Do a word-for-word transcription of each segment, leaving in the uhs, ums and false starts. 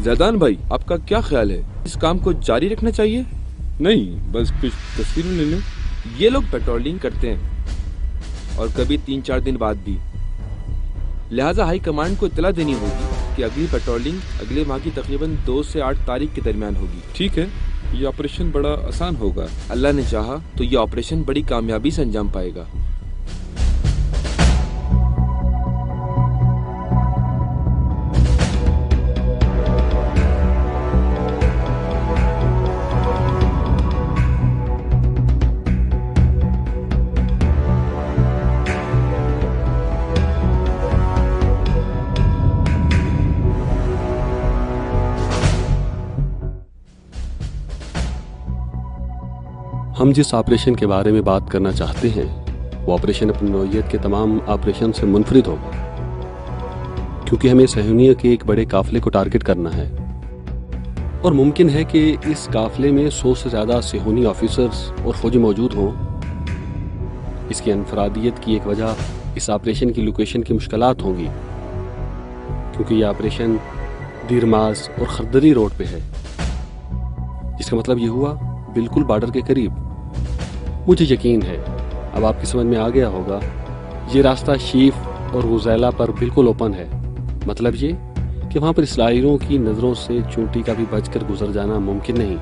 Zidane بھائی، آپ کا کیا خیال ہے، اس کام کو جاری رکھنا چاہیے؟ نہیں، بس کچھ تصویریں لے لیں۔ یہ لوگ پیٹرولنگ کرتے ہیں اور کبھی تین چار دن بعد بھی، لہٰذا ہائی کمانڈ کو اطلاع دینی ہوگی کہ اگلی پیٹرولنگ اگلے ماہ کی تقریباً دو سے آٹھ تاریخ کے درمیان ہوگی۔ ٹھیک ہے، یہ آپریشن بڑا آسان ہوگا۔ اللہ نے چاہا تو یہ آپریشن بڑی کامیابی سے انجام پائے گا۔ ہم جس آپریشن کے بارے میں بات کرنا چاہتے ہیں وہ آپریشن اپنی نوعیت کے تمام آپریشن سے منفرد ہوگا، کیونکہ ہمیں صہیونیوں کے ایک بڑے قافلے کو ٹارگٹ کرنا ہے، اور ممکن ہے کہ اس قافلے میں سو سے زیادہ صہیونی آفیسرز اور فوجی موجود ہوں۔ اس کی انفرادیت کی ایک وجہ اس آپریشن کی لوکیشن کی مشکلات ہوں گی، کیونکہ یہ آپریشن دیرماز اور خردری روڈ پہ ہے، جس کا مطلب یہ ہوا بالکل بارڈر کے قریب۔ مجھے یقین ہے اب آپ کی سمجھ میں آ گیا ہوگا، یہ راستہ شیف اور غزیلہ پر بالکل اوپن ہے، مطلب یہ کہ وہاں پر اسرائیلیوں کی نظروں سے چونٹی کا بھی بچ کر گزر جانا ممکن نہیں۔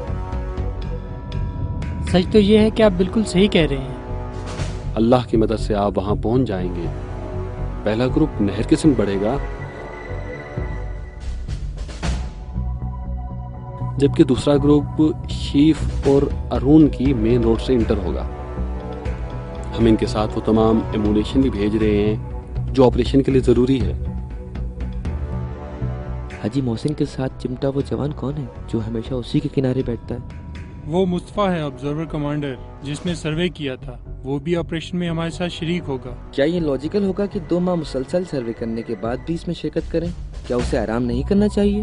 سچ تو یہ ہے کہ آپ بالکل صحیح کہہ رہے ہیں۔ اللہ کی مدد سے آپ وہاں پہنچ جائیں گے۔ پہلا گروپ نہر کے سمت بڑھے گا، جبکہ دوسرا گروپ شیف اور ارون کی مین روڈ سے انٹر ہوگا۔ ہم ان کے ساتھ وہ تمام ایمونیشن بھی بھیج رہے ہیں جو آپریشن کے لیے ضروری ہے۔ حاجی محسن کے ساتھ چمٹا وہ جوان کون ہے جو ہمیشہ اسی کے کنارے بیٹھتا ہے؟ وہ مصطفیٰ ہے، آبزرور کمانڈر، جس نے سروے کیا تھا، وہ بھی آپریشن میں ہمارے ساتھ شریک ہوگا۔ کیا یہ لاجیکل ہوگا کہ دو ماہ مسلسل سروے کرنے کے بعد بھی اس میں شرکت کریں؟ کیا اسے آرام نہیں کرنا چاہیے؟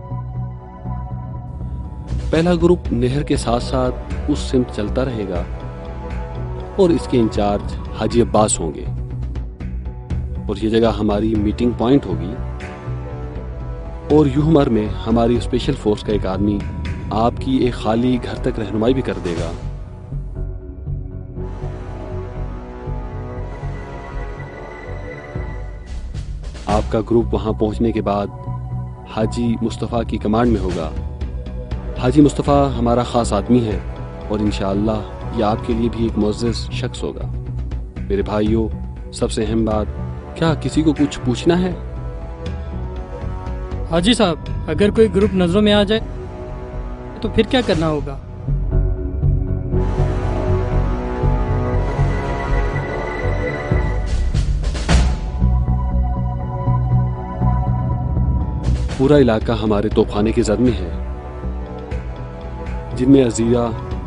پہلا گروپ نہر کے ساتھ ساتھ اس سمت چلتا رہے گا اور اس کے انچارج حاجی عباس ہوں گے، اور یہ جگہ ہماری میٹنگ پوائنٹ ہوگی، اور یوہمر میں ہماری اسپیشل فورس کا ایک آدمی آپ کی ایک خالی گھر تک رہنمائی بھی کر دے گا۔ آپ کا گروپ وہاں پہنچنے کے بعد حاجی مصطفیٰ کی کمانڈ میں ہوگا۔ حاجی مصطفیٰ ہمارا خاص آدمی ہے اور انشاءاللہ یہ آپ کے لیے بھی ایک معزز شخص ہوگا۔ میرے بھائیوں، سب سے اہم بات، کیا کسی کو کچھ پوچھنا ہے؟ حاجی صاحب، اگر کوئی گروپ نظروں میں آ جائے تو پھر کیا کرنا ہوگا؟ پورا علاقہ ہمارے توپخانے کی زد میں ہے، جن میں عزیرہ،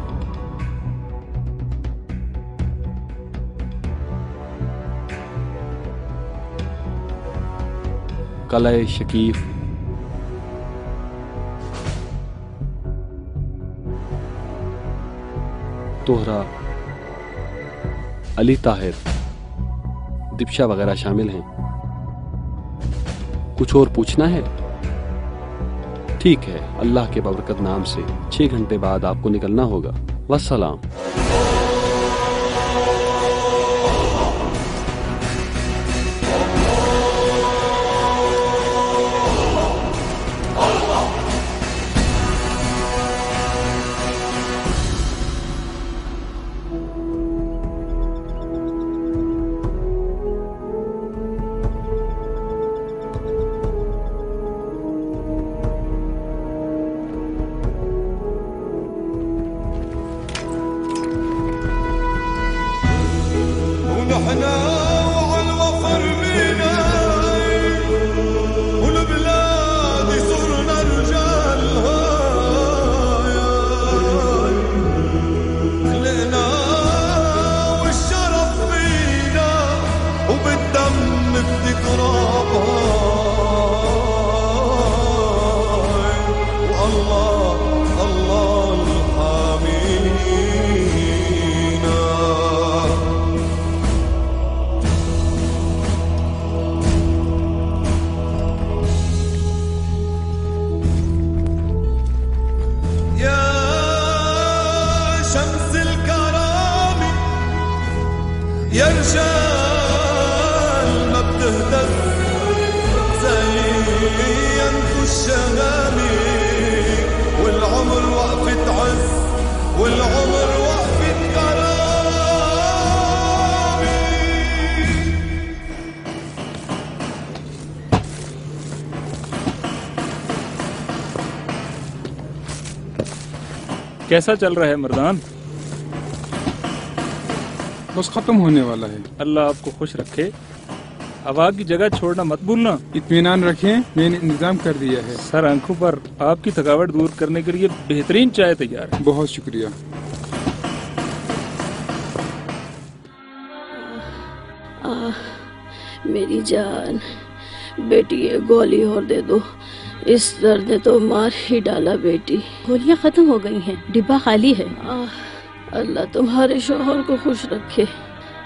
قلعہ شکیف، توہرا، علی طاہر، دبشا وغیرہ شامل ہیں۔ کچھ اور پوچھنا ہے؟ ٹھیک ہے، اللہ کے بابرکت نام سے چھ گھنٹے بعد آپ کو نکلنا ہوگا۔ والسلام۔ يا رجال ما بتهتز زي ينفش الشهامي والعمر وقفة عز والعمر وقفة كرامي. कैसा चल रहा है मर्दान? बस खत्म होने वाला है। अल्लाह आपको खुश रखे। हवा की जगह छोड़ना मत भूलना। इत्मीनान रखें, मैंने इंतजाम कर दिया है। सर आंखों पर आपकी थकावट दूर करने के लिए बेहतरीन चाय तैयार है। बहुत शुक्रिया। आ, मेरी जान, बेटी ये गोली और दे दो, इस दर्द ने तो मार ही डाला बेटी। गोलियां खत्म हो गई हैं, डिब्बा खाली है। आ, अल्लाह तुम्हारे शोहर को खुश रखे। आ,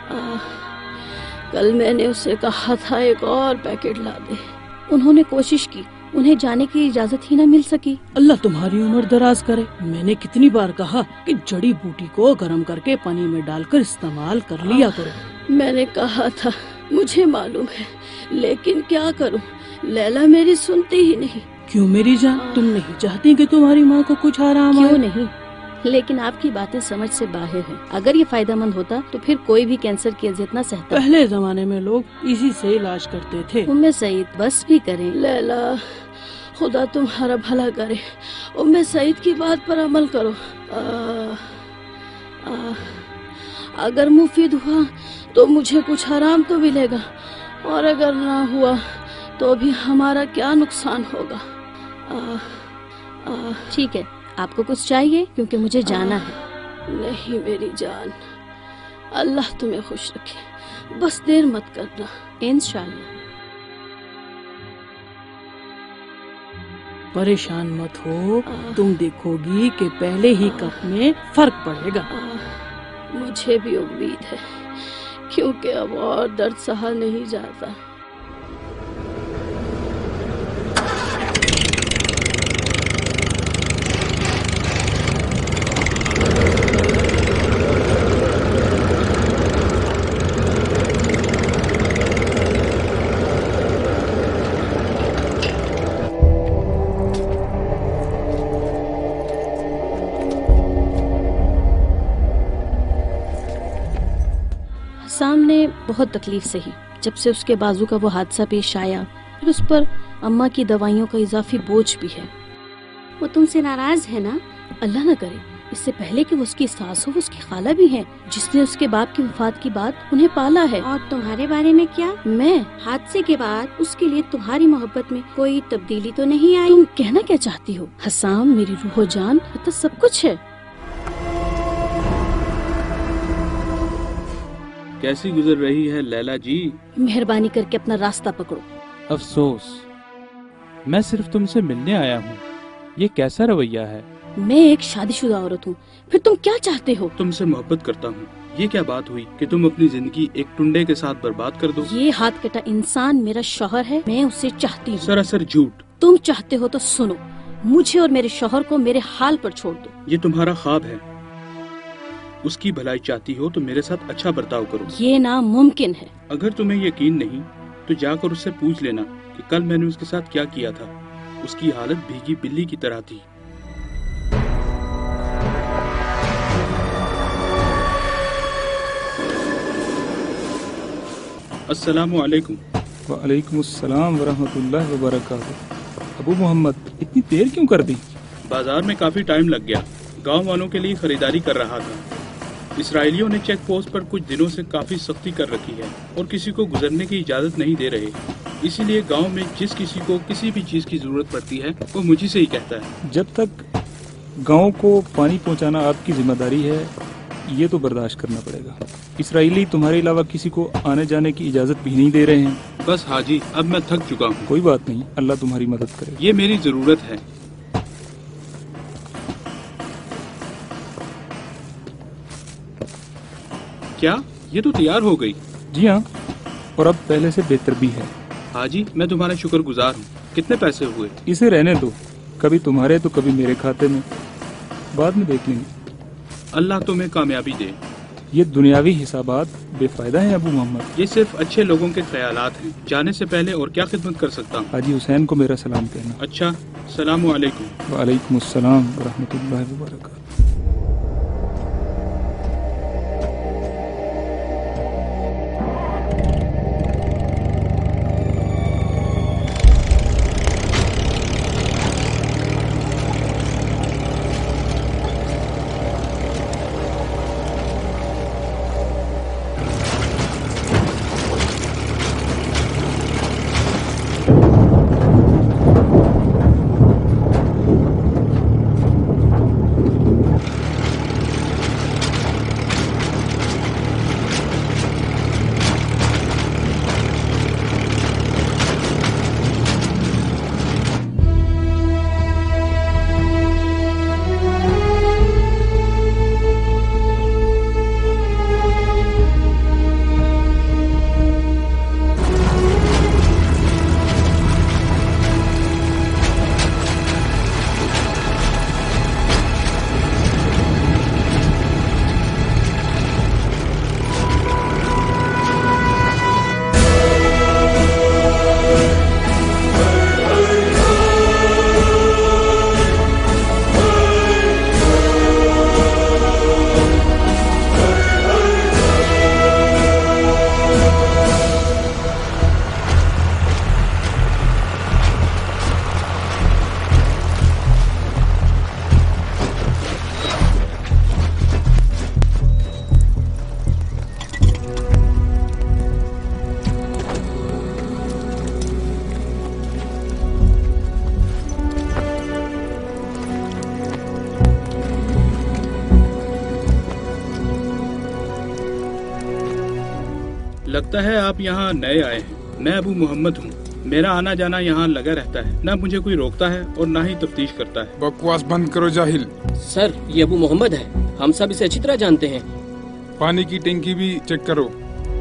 कल मैंने उससे कहा था एक और पैकेट ला दे, उन्होंने कोशिश की, उन्हें जाने की इजाजत ही न मिल सकी। अल्लाह तुम्हारी उम्र दराज करे। मैंने कितनी बार कहा कि जड़ी बूटी को गर्म करके पानी में डालकर इस्तेमाल कर लिया करो। मैंने कहा था, मुझे मालूम है, लेकिन क्या करूं, लैला मेरी सुनती ही नहीं। क्यों मेरी जान, तुम नहीं चाहती कि तुम्हारी माँ को कुछ आराम आए? क्यों नहीं, लेकिन आपकी बातें समझ से बाहर हैं। अगर ये फायदेमंद होता तो फिर कोई भी कैंसर की अजियत न सहता। पहले जमाने में लोग इसी से इलाज करते थे। उम्मे सईद बस भी करें। लैला, खुदा तुम्हारा भला करे, उम्मे सईद की बात पर अमल करो। आ, आ, अगर मुफीद हुआ तो मुझे कुछ आराम तो मिलेगा, और अगर ना हुआ तो भी हमारा क्या नुकसान होगा। ठीक है, आपको कुछ चाहिए? क्योंकि मुझे जाना है। नहीं मेरी जान, अल्लाह तुम्हें खुश रखे, बस देर मत करना। इंशाअल्लाह। परेशान मत हो, तुम देखोगी कि पहले ही कप में फर्क पड़ेगा। मुझे भी उम्मीद है, क्योंकि अब और दर्द सहा नहीं जाता। सामने बहुत तकलीफ सही, जब से उसके बाजू का वो हादसा पेश आया, फिर उस पर अम्मा की दवाइयों का इजाफी बोझ भी है। वो तुमसे नाराज है ना? अल्लाह न करे, इससे पहले कि वो उसकी सास हो, वो उसकी खाला भी है, जिसने उसके बाप की वफात के बाद उन्हें पाला है। और तुम्हारे बारे में क्या? मैं हादसे के बाद उसके लिए तुम्हारी मोहब्बत में कोई तब्दीली तो नहीं आई? तुम कहना क्या चाहती हो? हसाम मेरी रूहो जान, तो सब कुछ है। कैसी गुजर रही है लैला जी? मेहरबानी करके अपना रास्ता पकड़ो। अफसोस, मैं सिर्फ तुमसे मिलने आया हूँ। ये कैसा रवैया है? मैं एक शादीशुदा औरत हूँ, फिर तुम क्या चाहते हो? तुमसे मोहब्बत करता हूँ। ये क्या बात हुई कि तुम अपनी जिंदगी एक टुंडे के साथ बर्बाद कर दो? ये हाथ कटा इंसान मेरा शौहर है, मैं उसे चाहती हूँ। सरासर झूठ। तुम चाहते हो तो सुनो, मुझे और मेरे शौहर को मेरे हाल पर छोड़ दो। ये तुम्हारा ख्वाब है, उसकी भलाई चाहती हो तो मेरे साथ अच्छा बर्ताव करो। ये नामुमकिन है। अगर तुम्हें यकीन नहीं तो जाकर उससे पूछ लेना कि कल मैंने उसके साथ क्या किया था। उसकी हालत भीगी बिल्ली की तरह थी। अस्सलामु अलैकुम। वालेकुम अस्सलाम वरहमतुल्लाहि वबरकातुहू। अबू मोहम्मद, इतनी देर क्यों कर दी? बाजार में काफी टाइम लग गया, गांव वालों के लिए खरीदारी कर रहा था। इसराइलियों ने चेक पोस्ट पर कुछ दिनों से काफी सख्ती कर रखी है और किसी को गुजरने की इजाजत नहीं दे रहे। इसीलिए गांव में जिस किसी को किसी भी चीज की जरूरत पड़ती है वो मुझी से ही कहता है। जब तक गांव को पानी पहुंचाना आपकी जिम्मेदारी है, ये तो बर्दाश्त करना पड़ेगा। इसराइली तुम्हारे अलावा किसी को आने जाने की इजाजत भी नहीं दे रहे हैं। बस हाजी, अब मैं थक चुका हूँ। कोई बात नहीं, अल्लाह तुम्हारी मदद करे। ये मेरी जरूरत है। क्या ये तो तैयार हो गई? जी हाँ, और अब पहले से बेहतर भी है। हाजी, मैं तुम्हारा शुक्रगुजार हूँ। कितने पैसे हुए? इसे रहने दो, कभी तुम्हारे तो कभी मेरे खाते में, बाद में देख लेंगे। अल्लाह तुम्हें कामयाबी दे। یہ دنیاوی حسابات بے فائدہ ہیں ابو محمد. یہ صرف اچھے لوگوں کے خیالات ہیں. جانے سے پہلے اور کیا خدمت کر سکتا ہوں؟ حاجی حسین کو میرا سلام کہنا. اچھا، السلام علیکم. وعلیکم السلام ورحمۃ اللہ وبرکاتہ. لگتا ہے آپ یہاں نئے آئے ہیں. میں ابو محمد ہوں. میرا آنا جانا یہاں لگا رہتا ہے. نہ مجھے کوئی روکتا ہے اور نہ ہی تفتیش کرتا ہے. بکواس بند کرو جاہل. سر، یہ ابو محمد ہے. ہم سب اسے اچھی طرح جانتے ہیں. پانی کی ٹینکی بھی چیک کرو.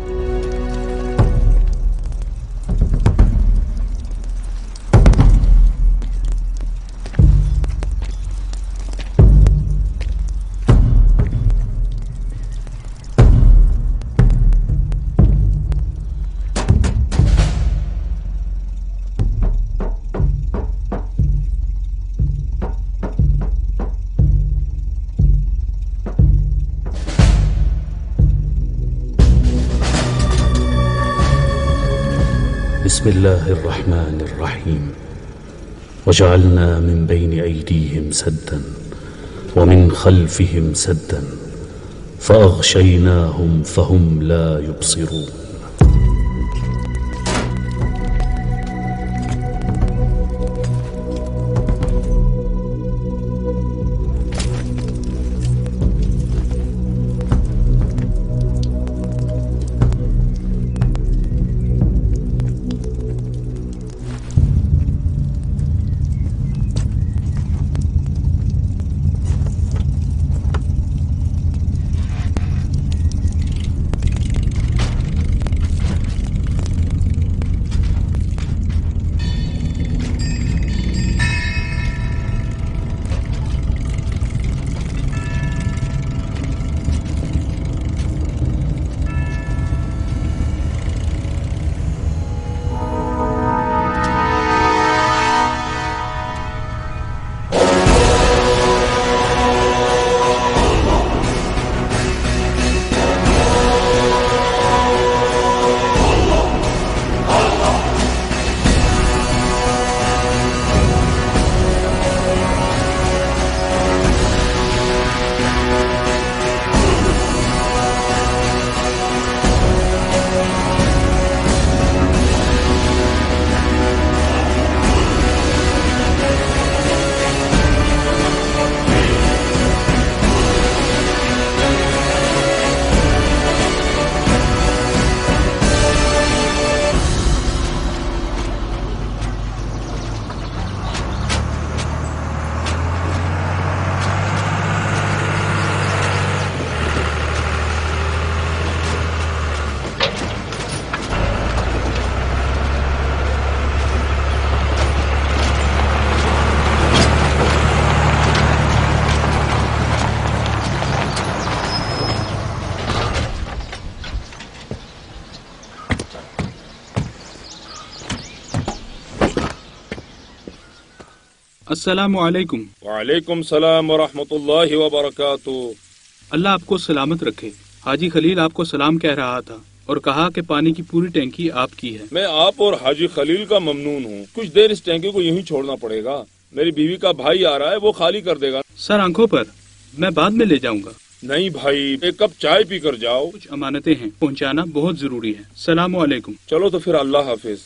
بسم الله الرحمن الرحيم وجعلنا من بين أيديهم سدا ومن خلفهم سدا فأغشيناهم فهم لا يبصرون. अस्सलामु अलैकुम। वालेकुम सलाम वरहमत उल्लाहि वबरकातु। अल्लाह आपको सलामत रखे। हाजी खलील आपको सलाम कह रहा था और कहा कि पानी की पूरी टैंकी आपकी है। मैं आप और हाजी खलील का ममनून हूँ। कुछ देर इस टैंकी को यूं ही छोड़ना पड़ेगा। मेरी बीवी का भाई आ रहा है, वो खाली कर देगा। सर आंखों पर, मैं बाद में ले जाऊंगा। नहीं भाई, एक कप चाय पी कर जाओ। कुछ अमानतें हैं, पहुंचाना बहुत जरूरी है। सलामु अलैकुम। चलो तो फिर अल्लाह हाफिज।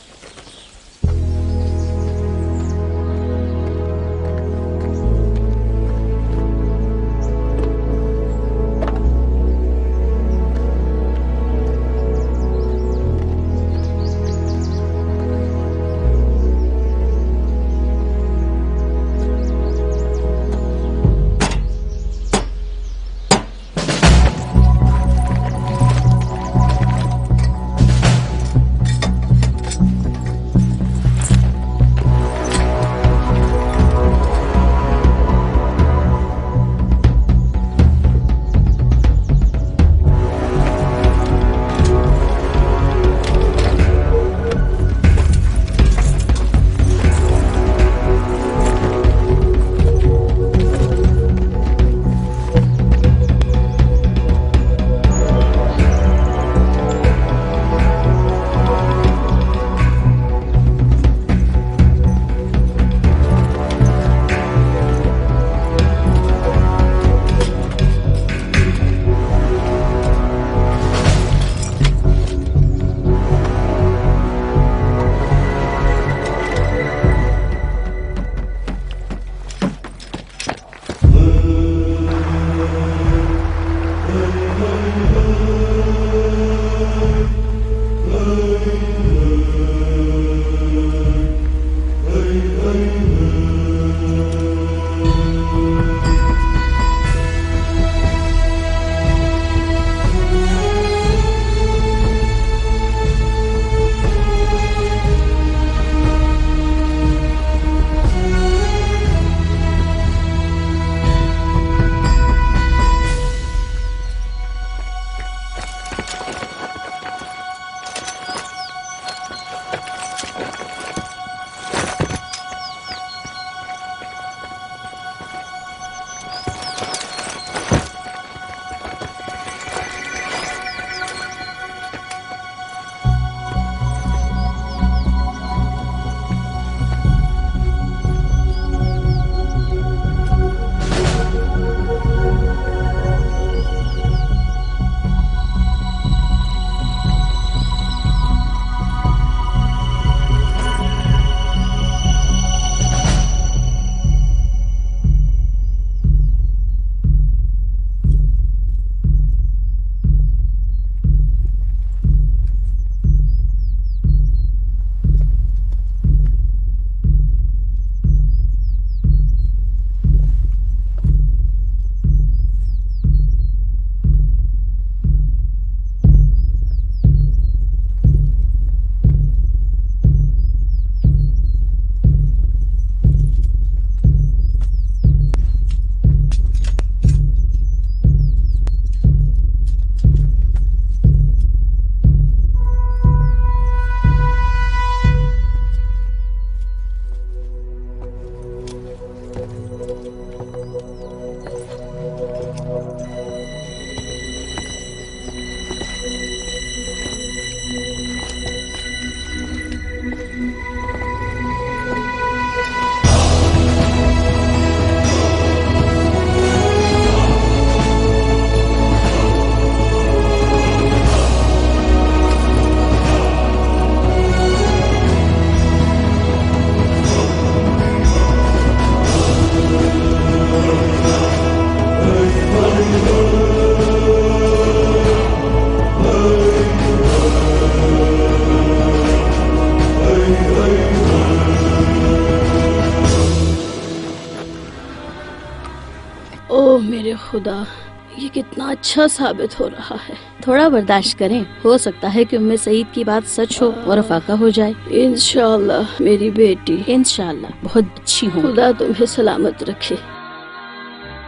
ओह मेरे खुदा, ये कितना अच्छा साबित हो रहा है। थोड़ा बर्दाश्त करें, हो सकता है कि उम्मे सईद की बात सच हो और अफाका हो जाए। इंशाअल्लाह मेरी बेटी इंशाअल्लाह बहुत अच्छी हो। खुदा तुम्हें सलामत रखे।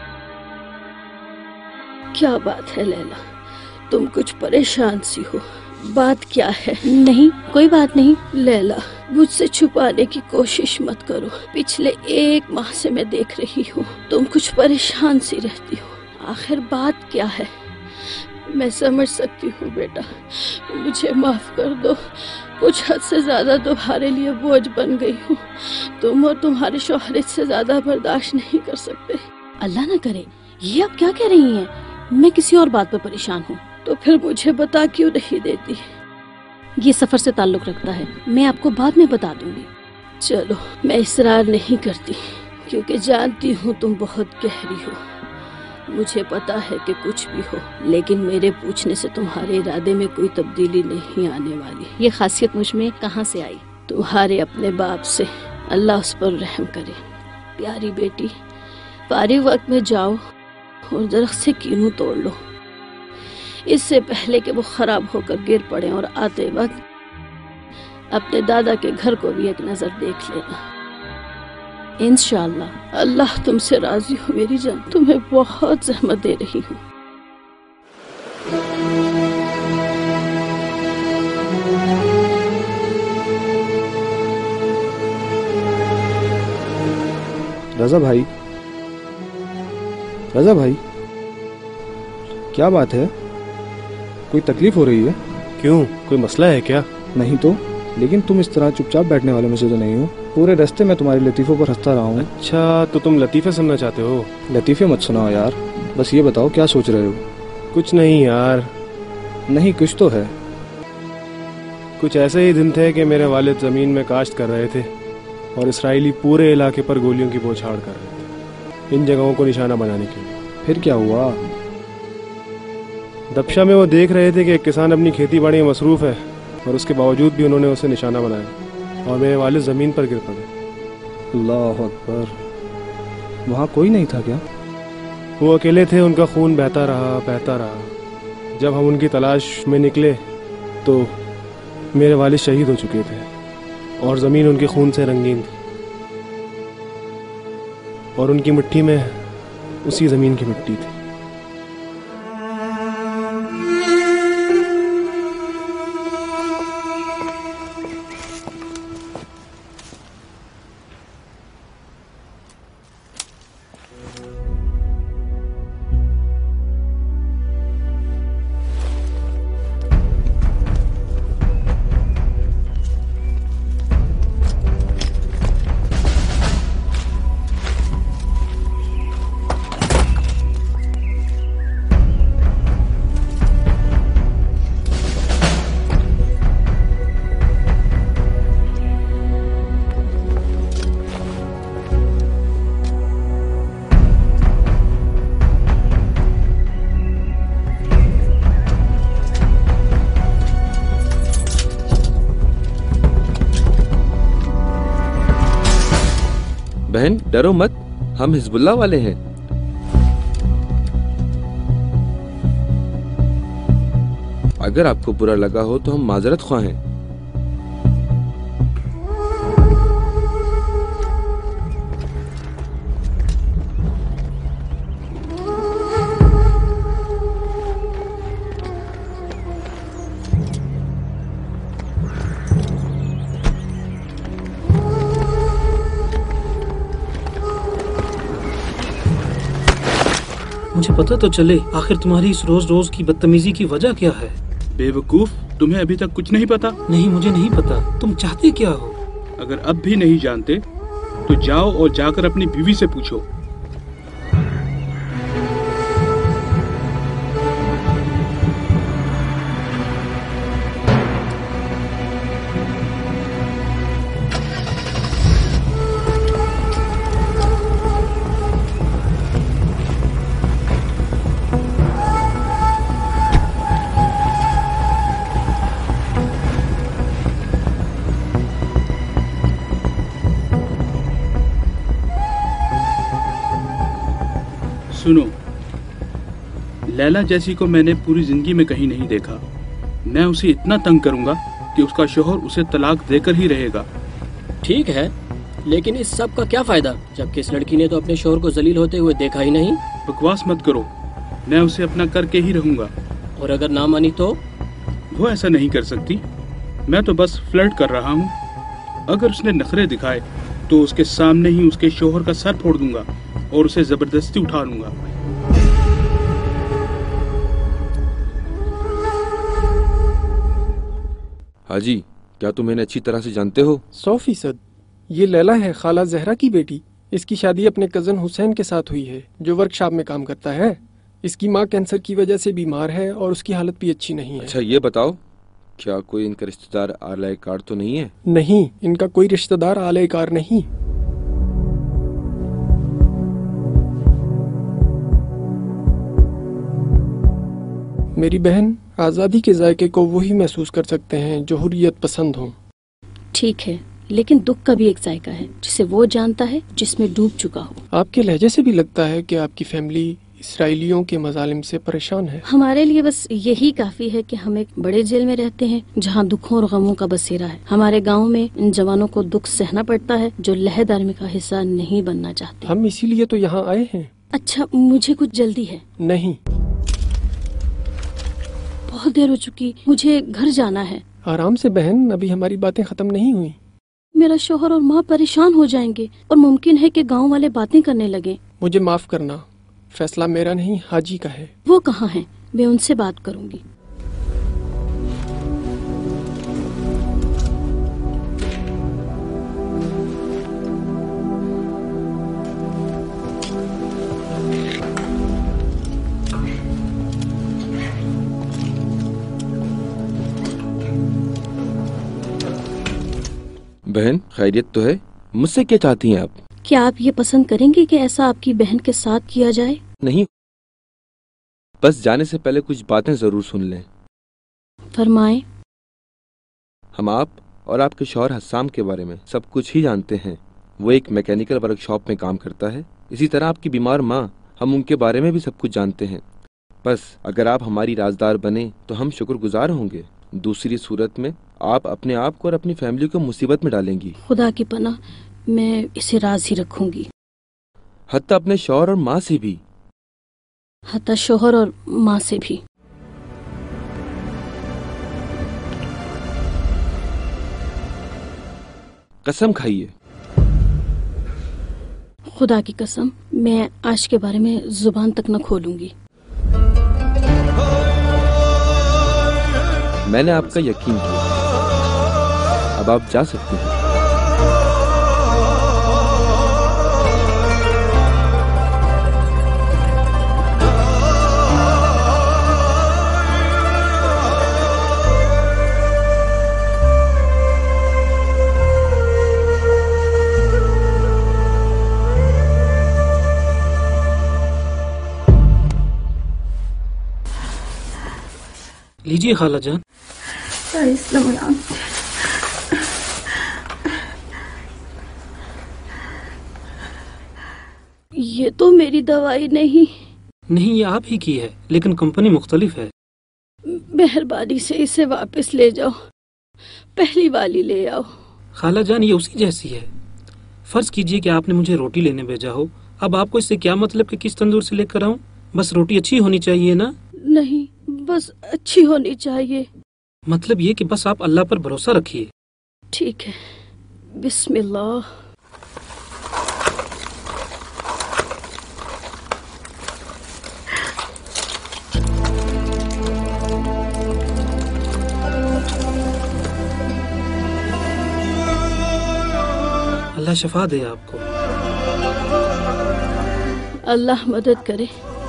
क्या बात है लैला, तुम कुछ परेशान सी हो। बात क्या है? नहीं, कोई बात नहीं। लैला, मुझसे छुपाने की कोशिश मत करो। पिछले एक माह से मैं देख रही हूँ तुम कुछ परेशान सी रहती हो। आखिर बात क्या है? मैं समझ सकती हूँ बेटा, मुझे माफ कर दो। कुछ हद से ज्यादा तुम्हारे लिए बोझ बन गई हूँ। तुम और तुम्हारे शौहर से ज्यादा बर्दाश्त नहीं कर सकते। अल्लाह ना करे, ये आप क्या कह रही हैं? मैं किसी और बात पर परेशान हूँ। तो फिर मुझे बता क्यों नहीं देती? ये सफर से ताल्लुक रखता है, मैं आपको बाद में बता दूंगी। चलो, मैं इसरार नहीं करती क्योंकि जानती हूँ तुम बहुत गहरी हो। मुझे पता है कि कुछ भी हो, लेकिन मेरे पूछने से तुम्हारे इरादे में कोई तब्दीली नहीं आने वाली। ये खासियत मुझ में कहाँ से आई? तुम्हारे अपने बाप से। अल्लाह उस पर रहम करे। प्यारी बेटी, फारिग वक्त में जाओ और दरख्त से कीनू तोड़ लो, इससे पहले कि वो खराब होकर गिर पड़े, और आते वक्त अपने दादा के घर को भी एक नजर देख लेना। इंशाअल्लाह। अल्लाह तुमसे राजी हो मेरी जान, तुम्हें बहुत जहमत दे रही हूँ। रजा भाई, रजा भाई, क्या बात है? कोई तकलीफ हो रही है? क्यों, कोई मसला है क्या? नहीं तो, लेकिन तुम इस तरह चुपचाप बैठने वालों में से तो नहीं हो। पूरे रास्ते में तुम्हारी लतीफ़ों पर हंसता रहा हूँ। अच्छा, तो तुम लतीफ़े सुनना चाहते हो? लतीफ़े मत सुनाओ यार, बस ये बताओ क्या सोच रहे हो? कुछ नहीं यार। नहीं, कुछ तो है। कुछ ऐसे ही दिन थे कि मेरे वालिद ज़मीन में काश्त कर रहे थे और इसराइली पूरे इलाके पर गोलियों की बौछार कर रहे थे, इन जगहों को निशाना बनाने के लिए। फिर क्या हुआ? दबशा में वो देख रहे थे कि एक किसान अपनी खेती बाड़ी में मसरूफ़ है और उसके बावजूद भी उन्होंने उसे निशाना बनाया और मेरे वालिद ज़मीन पर गिर पड़े। अल्लाह अकबर। वहाँ कोई नहीं था क्या? वो अकेले थे, उनका खून बहता रहा बहता रहा। जब हम उनकी तलाश में निकले तो मेरे वालिद शहीद हो चुके थे और ज़मीन उनके खून से रंगीन थी, और उनकी मिट्टी में उसी ज़मीन की मिट्टी थी। बहन, डरो मत, हम हिजबुल्लाह वाले हैं। अगर आपको बुरा लगा हो तो हम माजरत ख्वाह हैं। मुझे पता तो चले, आखिर तुम्हारी इस रोज रोज की बदतमीजी की वजह क्या है? बेवकूफ, तुम्हें अभी तक कुछ नहीं पता? नहीं, मुझे नहीं पता। तुम चाहते क्या हो? अगर अब भी नहीं जानते तो जाओ और जाकर अपनी बीवी से पूछो। सुनो, लैला जैसी को मैंने पूरी जिंदगी में कहीं नहीं देखा। मैं उसे इतना तंग करूंगा कि उसका शौहर उसे तलाक देकर ही रहेगा। ठीक है, लेकिन इस सब का क्या फायदा जबकि इस लड़की ने तो अपने शौहर को जलील होते हुए देखा ही नहीं। बकवास मत करो, मैं उसे अपना करके ही रहूंगा। और अगर ना मानी तो? وہ ایسا نہیں کر سکتی. میں تو بس فلرٹ کر رہا ہوں. اگر اس نے نخرے دکھائے تو اس کے سامنے ہی اس کے شوہر کا سر پھوڑ دوں گا اور اسے زبردستی اٹھا لوں گا. حاجی کیا تم انہیں اچھی طرح سے جانتے ہو؟ سو فیصد. یہ لیلا ہے، خالہ زہرا کی بیٹی. اس کی شادی اپنے کزن حسین کے ساتھ ہوئی ہے جو ورک شاپ میں کام کرتا ہے. اس کی ماں کینسر کی وجہ سے بیمار ہے اور اس کی حالت بھی اچھی نہیں ہے. اچھا یہ بتاؤ کیا کوئی ان کا رشتہ دار اعلی کار تو نہیں ہے؟ نہیں، ان کا کوئی رشتہ دار اعلی کار نہیں. میری بہن آزادی کے ذائقے کو وہی محسوس کر سکتے ہیں جو حریت پسند ہوں. ٹھیک ہے، لیکن دکھ کا بھی ایک ذائقہ ہے جسے وہ جانتا ہے جس میں ڈوب چکا ہو. آپ کے لہجے سے بھی لگتا ہے کہ آپ کی فیملی اسرائیلیوں کے مظالم سے پریشان ہے. ہمارے لیے بس یہی کافی ہے کہ ہم ایک بڑے جیل میں رہتے ہیں جہاں دکھوں اور غموں کا بسیرا ہے. ہمارے گاؤں میں ان جوانوں کو دکھ سہنا پڑتا ہے جو لہد آرمی کا حصہ نہیں بننا چاہتے. ہم اسی لیے تو یہاں آئے ہیں. اچھا مجھے کچھ جلدی ہے. نہیں، بہت دیر ہو چکی، مجھے گھر جانا ہے. آرام سے بہن، ابھی ہماری باتیں ختم نہیں ہوئی. میرا شوہر اور ماں پریشان ہو جائیں گے اور ممکن ہے کہ گاؤں والے باتیں کرنے لگیں. مجھے معاف کرنا، فیصلہ میرا نہیں حاجی کا ہے. وہ کہاں ہیں؟ میں ان سے بات کروں گی. بہن خیریت تو ہے؟ مجھ سے کیا چاہتی ہیں آپ؟ کیا آپ یہ پسند کریں گے کہ ایسا آپ کی بہن کے ساتھ کیا جائے؟ نہیں، بس جانے سے پہلے کچھ باتیں ضرور سن لیں. فرمائیں. ہم آپ اور آپ کے شوہر حسام کے بارے میں سب کچھ ہی جانتے ہیں. وہ ایک میکینیکل ورک شاپ میں کام کرتا ہے. اسی طرح آپ کی بیمار ماں، ہم ان کے بارے میں بھی سب کچھ جانتے ہیں. بس اگر آپ ہماری رازدار بنیں تو ہم شکر گزار ہوں گے. دوسری صورت میں آپ اپنے آپ کو اور اپنی فیملی کو مصیبت میں ڈالیں گی. خدا کی پناہ، میں اسے راز ہی رکھوں گی. حتیٰ اپنے شوہر اور ماں سے بھی. حتیٰ شوہر اور ماں سے بھی. قسم کھائیے. خدا کی قسم، میں آج کے بارے میں زبان تک نہ کھولوں گی. میں نے آپ کا یقین کیا. اب آپ جا سکتے ہیں. لیجیے خالہ جان. یہ تو میری دوائی نہیں. نہیں، یہ آپ ہی کی ہے، لیکن کمپنی مختلف ہے. مہربانی سے اسے واپس لے جاؤ. پہلی والی لے آؤ. خالہ جان یہ اسی جیسی ہے. فرض کیجئے کہ آپ نے مجھے روٹی لینے بھیجا ہو. اب آپ کو اس سے کیا مطلب کہ کس تندور سے لے کر آؤں؟ بس روٹی اچھی ہونی چاہیے نا؟ نہیں، بس اچھی ہونی چاہیے. مطلب یہ کہ بس آپ اللہ پر بھروسہ رکھیے. ٹھیک ہے، بسم اللہ. اللہ شفا دے آپ کو. اللہ مدد کرے.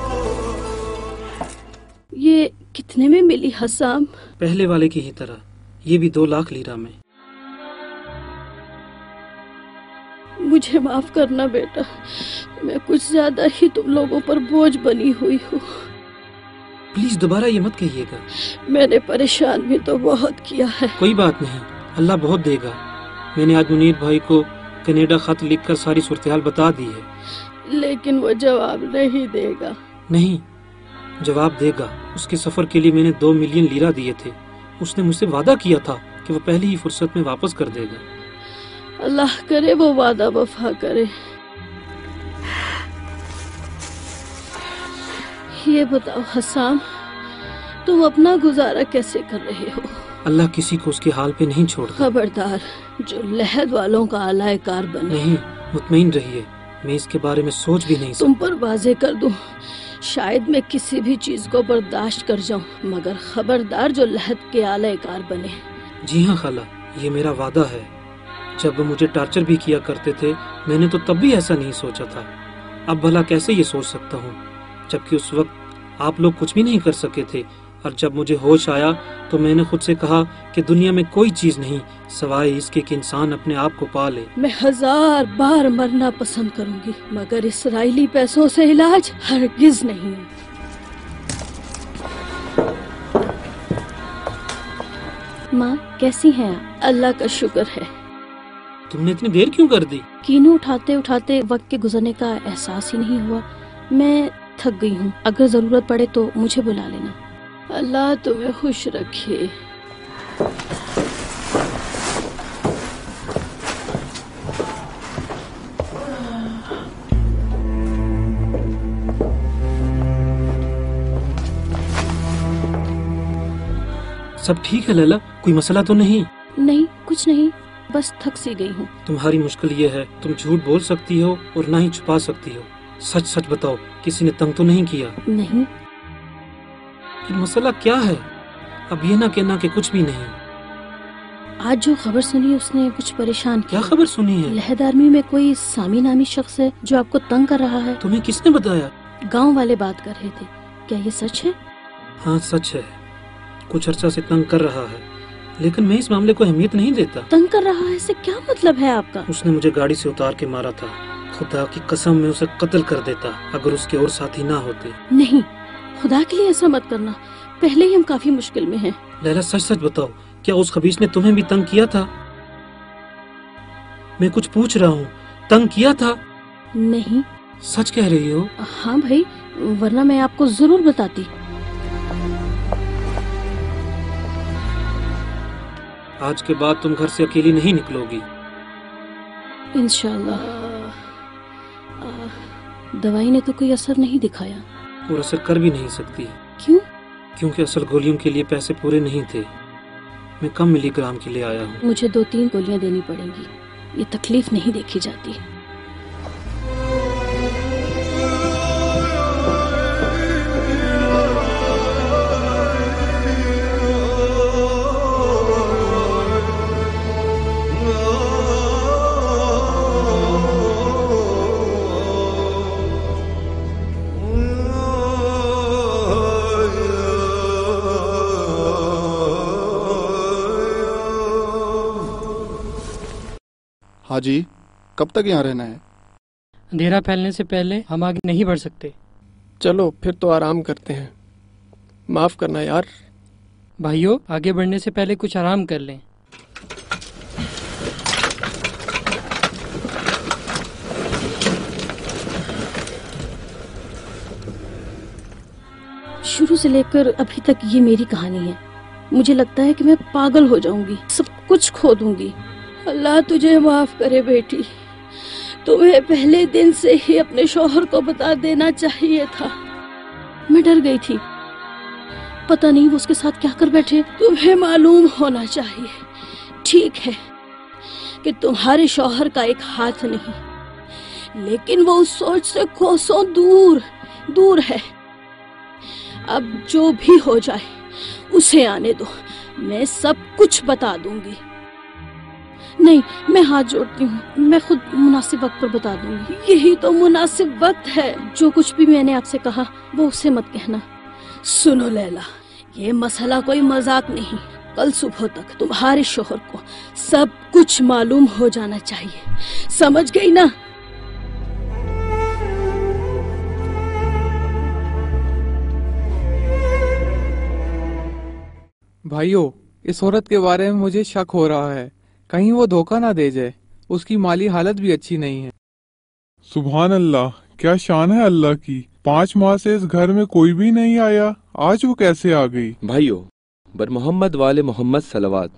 یہ کتنے میں ملی حسام؟ پہلے والے کی ہی طرح، یہ بھی دو لاکھ لیرہ میں. مجھے معاف کرنا بیٹا، میں کچھ زیادہ ہی تم لوگوں پر بوجھ بنی ہوئی ہوں. پلیز دوبارہ یہ مت کہیے گا. میں نے پریشان بھی تو بہت کیا ہے. کوئی بات نہیں، اللہ بہت دے گا. میں نے آج منیر بھائی کو کینیڈا خط لکھ کر ساری صورتحال بتا دی ہے. لیکن وہ جواب نہیں دے گا. نہیں، جواب دے گا. اس کے سفر کے لیے میں نے دو ملین لیرہ دیے تھے. اس نے مجھ سے وعدہ کیا تھا کہ وہ پہلی ہی فرصت میں واپس کر دے گا. اللہ کرے وہ وعدہ وفا کرے. یہ بتاؤ حسام، तुम अपना गुजारा कैसे कर रहे हो? अल्लाह किसी को उसके हाल पे नहीं छोड़ता। खबरदार, जो लहद वालों का आलायकार बने। नहीं, मुतमईन रहिए, मैं इसके बारे में सोच भी नहीं सकता। तुम पर वाजे कर दूं, शायद मैं किसी भी चीज को बर्दाश्त कर जाऊं, मगर खबरदार जो लहद के आलायकार बने। जी हाँ खाला, ये मेरा वादा है। जब वो मुझे टॉर्चर भी किया करते थे, मैंने तो तब भी ऐसा नहीं सोचा था। अब भला कैसे ये सोच सकता हूँ, जबकि उस वक्त आप लोग कुछ भी नहीं कर सके थे। और जब मुझे होश आया तो मैंने खुद से कहा कि दुनिया में कोई चीज नहीं सवाए इसके कि इंसान अपने आप को पाले। मैं हजार बार मरना पसंद करूंगी, मगर इसराइली पैसों से इलाज हरगिज नहीं। माँ कैसी हैं आप? अल्लाह का शुक्र है। तुमने इतनी देर क्यों कर दी? कीनू उठाते उठाते वक्त के गुजरने का एहसास ही नहीं हुआ। मैं थक गई हूँ, अगर जरूरत पड़े तो मुझे बुला लेना। अल्लाह तुम्हें खुश रखे। सब ठीक है लैला, कोई मसला तो नहीं? नहीं, कुछ नहीं, बस थक सी गई हूँ। तुम्हारी मुश्किल ये है, तुम झूठ बोल सकती हो और ना ही छुपा सकती हो। सच सच बताओ, किसी ने तंग तो नहीं किया? नहीं। फिर मसला क्या है? अब ये ना कहना कि कुछ भी नहीं। आज जो खबर सुनी उसने कुछ परेशान किया। क्या खबर सुनी है? लहद आर्मी में कोई सामी नामी शख्स है जो आपको तंग कर रहा है। तुम्हें किसने बताया? गांव वाले बात कर रहे थे। क्या ये सच है? हाँ सच है, कुछ अर्सा से तंग कर रहा है, लेकिन मैं इस मामले को अहमियत नहीं देता। तंग कर रहा है इससे क्या मतलब है आपका? उसने मुझे गाड़ी से उतार के मारा था। खुदा की कसम में उसे कत्ल कर देता अगर उसके और साथी ना होते। नहीं, खुदा के लिए ऐसा मत करना, पहले ही हम काफी मुश्किल में हैं। लैला सच सच बताओ, क्या उस खबीस ने तुम्हें भी तंग किया था? मैं कुछ पूछ रहा हूँ, तंग किया था? नहीं। सच कह रही हो? हाँ भाई, वरना मैं आपको जरूर बताती। आज के बाद तुम घर से अकेली नहीं निकलोगी। इंशाल्लाह। दवाई ने तो कोई असर नहीं दिखाया। और असर कर भी नहीं सकती। क्यों? क्योंकि असल गोलियों के लिए पैसे पूरे नहीं थे। मैं कम मिलीग्राम के लिए आया हूँ। मुझे दो तीन गोलियाँ देनी पड़ेंगी, ये तकलीफ नहीं देखी जाती। हाजी, कब तक यहाँ रहना है? अंधेरा फैलने से पहले हम आगे नहीं बढ़ सकते। चलो फिर तो आराम करते हैं। माफ करना यार। भाइयों, आगे बढ़ने से पहले कुछ आराम कर लें। शुरू से लेकर अभी तक ये मेरी कहानी है। मुझे लगता है कि मैं पागल हो जाऊंगी, सब कुछ खो दूंगी। अल्लाह तुझे माफ करे बेटी, तुम्हें पहले दिन से ही अपने शौहर को बता देना चाहिए था। मैं डर गई थी, पता नहीं वो उसके साथ क्या कर बैठे। तुम्हें मालूम होना चाहिए, ठीक है कि तुम्हारे शौहर का एक हाथ नहीं, लेकिन वो उस सोच से कोसों दूर दूर है। अब जो भी हो जाए उसे आने दो, मैं सब कुछ बता दूंगी। नहीं, मैं हाथ जोड़ती हूँ, मैं खुद मुनासिब वक्त पर बता दूंगी। यही तो मुनासिब वक्त है। जो कुछ भी मैंने आपसे कहा वो उससे मत कहना। सुनो लैला, ये मसला कोई मजाक नहीं। कल सुबह तक तुम्हारे शोहर को सब कुछ मालूम हो जाना चाहिए, समझ गई ना? भाइयों, इस औरत के बारे में मुझे शक हो रहा है, कहीं वो धोखा ना दे जाए। उसकी माली हालत भी अच्छी नहीं है। सुभान अल्लाह, क्या शान है अल्लाह की। पाँच माह से इस घर में कोई भी नहीं आया, आज वो कैसे आ गई? भाइयों, बर मोहम्मद वाले मोहम्मद सलवात।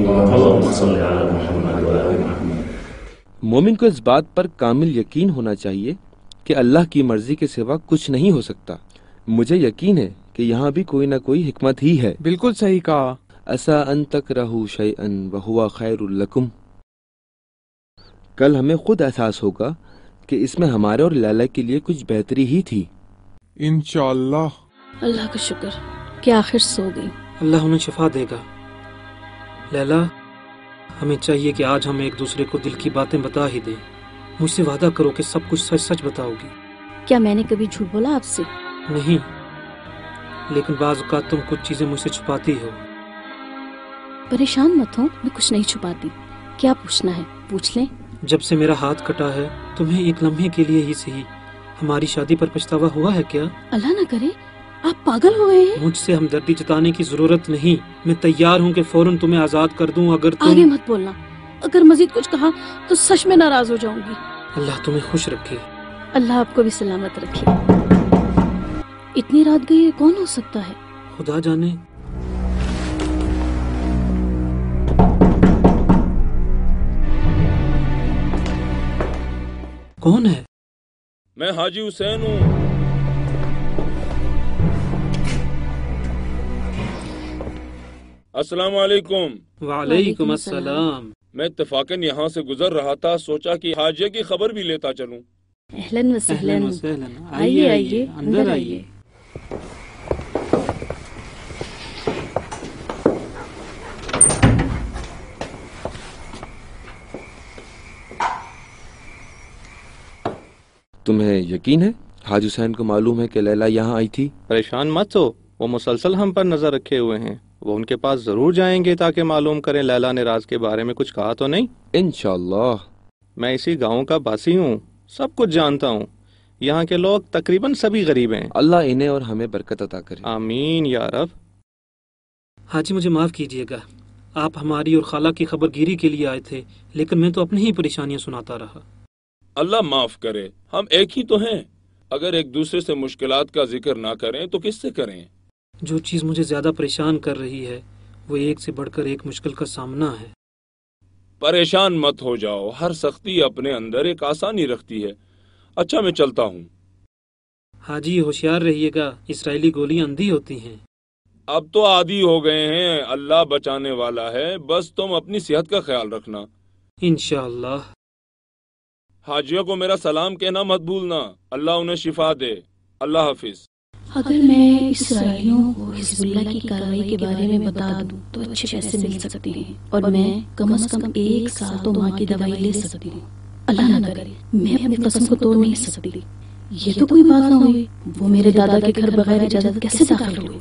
मोमिन को इस बात पर कामिल यकीन होना चाहिए कि अल्लाह की मर्जी के सिवा कुछ नहीं हो सकता। मुझे यकीन है कि کہ یہاں بھی کوئی نہ کوئی حکمت ہی ہے. بالکل صحیح کہا. اسا ان تکرہوا شیئا وہو خیر لکم. کل ہمیں خود احساس ہوگا کہ اس میں ہمارے اور لیلا کے لیے کچھ بہتری ہی تھی. انشاءاللہ. اللہ کا شکر کہ آخر سو گئی. اللہ انہیں شفا دے گا. لیلا، ہمیں چاہیے کہ آج ہم ایک دوسرے کو دل کی باتیں بتا ہی دیں. مجھ سے وعدہ کرو کہ سب کچھ سچ سچ بتاؤ گی. کیا میں نے کبھی جھوٹ بولا آپ سے؟ نہیں، لیکن بعض اوقات تم کچھ چیزیں مجھ سے چھپاتی ہو. پریشان مت ہو، میں کچھ نہیں چھپاتی. کیا پوچھنا ہے پوچھ لیں. جب سے میرا ہاتھ کٹا ہے تمہیں ایک لمحے کے لیے ہی صحیح ہماری شادی پر پچھتاوا ہوا ہے کیا؟ اللہ نہ کرے، آپ پاگل ہو گئے ہیں. مجھ سے ہمدردی جتانے کی ضرورت نہیں. میں تیار ہوں کہ فوراً تمہیں آزاد کر دوں اگر تم... آگے مت بولنا. اگر مزید کچھ کہا تو سچ میں ناراض ہو جاؤں گی. اللہ تمہیں خوش رکھے. اللہ آپ کو بھی سلامت رکھے. اتنی رات گئی کون ہو سکتا ہے؟ خدا جانے. کون ہے؟ میں حاجی حسین ہوں. السلام علیکم. وعلیکم السلام. میں اتفاقاً یہاں سے گزر رہا تھا، سوچا کہ حاجیہ کی خبر بھی لیتا چلوں. اہلاً وسہلاً. آئیے آئیے اندر آئیے. تمہیں یقین ہے حاج حسین کو معلوم ہے کہ لیلا یہاں آئی تھی؟ پریشان مت ہو، وہ مسلسل ہم پر نظر رکھے ہوئے ہیں. وہ ان کے پاس ضرور جائیں گے تاکہ معلوم کریں لیلا نے راز کے بارے میں کچھ کہا تو نہیں. انشاءاللہ. میں اسی گاؤں کا باسی ہوں، سب کچھ جانتا ہوں. یہاں کے لوگ تقریباً سبھی غریب ہیں. اللہ انہیں اور ہمیں برکت عطا کرے. آمین یا رب. حاجی مجھے معاف کیجیے گا، آپ ہماری اور خالہ کی خبر گیری کے لیے آئے تھے، لیکن میں تو اپنی ہی پریشانیاں سناتا رہا. اللہ معاف کرے، ہم ایک ہی تو ہیں. اگر ایک دوسرے سے مشکلات کا ذکر نہ کریں تو کس سے کریں؟ جو چیز مجھے زیادہ پریشان کر رہی ہے وہ ایک سے بڑھ کر ایک مشکل کا سامنا ہے. پریشان مت ہو جاؤ، ہر سختی اپنے اندر ایک آسانی رکھتی ہے. اچھا میں چلتا ہوں. حاجی ہوشیار رہیے گا، اسرائیلی گولیاں اندھی ہوتی ہیں. اب تو عادی ہو گئے ہیں، اللہ بچانے والا ہے، بس تم اپنی صحت کا خیال رکھنا. انشاءاللہ. حاجیوں کو میرا سلام کہنا مت بھولنا. اللہ انہیں شفا دے. اللہ حافظ. اگر میں اسرائیلیوں کو حزب اللہ کی کارروائی کے بارے میں بتا دوں تو اچھے پیسے مل سکتے ہیں اور میں کم از کم ایک سال تو ماں کی دوائی لے سکتی ہوں. اللہ نہ کرے میں اپنی قسم کو توڑ نہیں سکتی. یہ تو کوئی بات نہ ہوئی، وہ میرے دادا کے گھر بغیر اجازت کیسے داخل ہوئے؟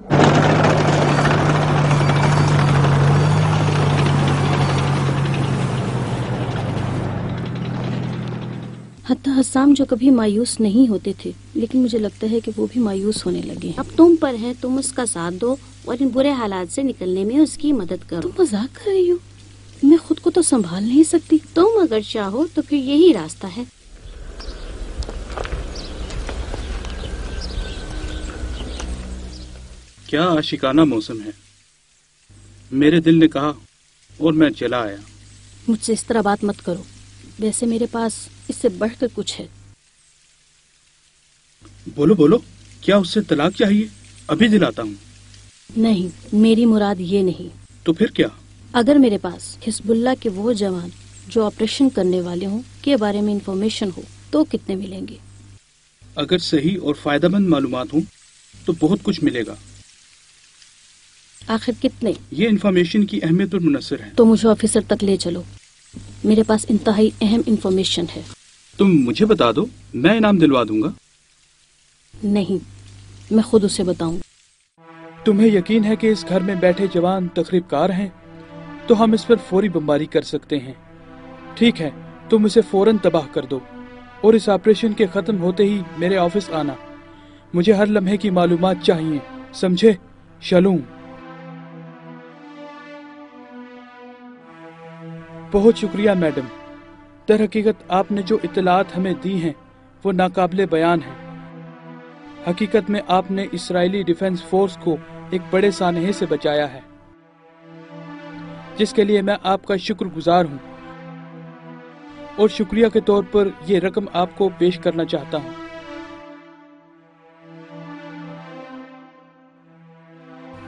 حتی حسام جو کبھی مایوس نہیں ہوتے تھے، لیکن مجھے لگتا ہے کہ وہ بھی مایوس ہونے لگے. اب تم پر ہے، تم اس کا ساتھ دو اور ان برے حالات سے نکلنے میں اس کی مدد کرو. تم مذاق کر رہی ہو؟ میں خود کو تو سنبھال نہیں سکتی. تم اگر چاہو تو پھر یہی راستہ ہے. کیا عاشقانہ موسم ہے، میرے دل نے کہا اور میں چلا آیا. مجھ سے اس طرح بات مت کرو، ویسے میرے پاس اس سے بڑھ کر کچھ ہے. بولو بولو، کیا اس سے طلاق چاہیے؟ ابھی دلاتا ہوں. نہیں، میری مراد یہ نہیں. تو پھر کیا؟ اگر میرے پاس حزب اللہ کے وہ جوان جو آپریشن کرنے والے ہوں کے بارے میں انفارمیشن ہو تو کتنے ملیں گے؟ اگر صحیح اور فائدہ مند معلومات ہوں تو بہت کچھ ملے گا. آخر کتنے؟ یہ انفارمیشن کی اہمیت پر منحصر ہے. تو مجھے آفیسر تک لے چلو، میرے پاس انتہائی اہم انفارمیشن ہے. تم مجھے بتا دو، میں انعام دلوا دوں گا. نہیں، میں خود اسے بتاؤں. تمہیں یقین ہے کہ اس گھر میں بیٹھے جوان تخریب کار ہیں؟ تو ہم اس پر فوری بمباری کر سکتے ہیں. ٹھیک ہے، تم اسے فوراً تباہ کر دو اور اس آپریشن کے ختم ہوتے ہی میرے آفس آنا. مجھے ہر لمحے کی معلومات چاہیے، سمجھے؟ شالوم. بہت شکریہ میڈم. در حقیقت آپ نے جو اطلاعات ہمیں دی ہیں وہ ناقابل بیان ہیں. حقیقت میں آپ نے اسرائیلی ڈیفنس فورس کو ایک بڑے سانحے سے بچایا ہے، جس کے لیے میں آپ کا شکر گزار ہوں، اور شکریہ کے طور پر یہ رقم آپ کو پیش کرنا چاہتا ہوں.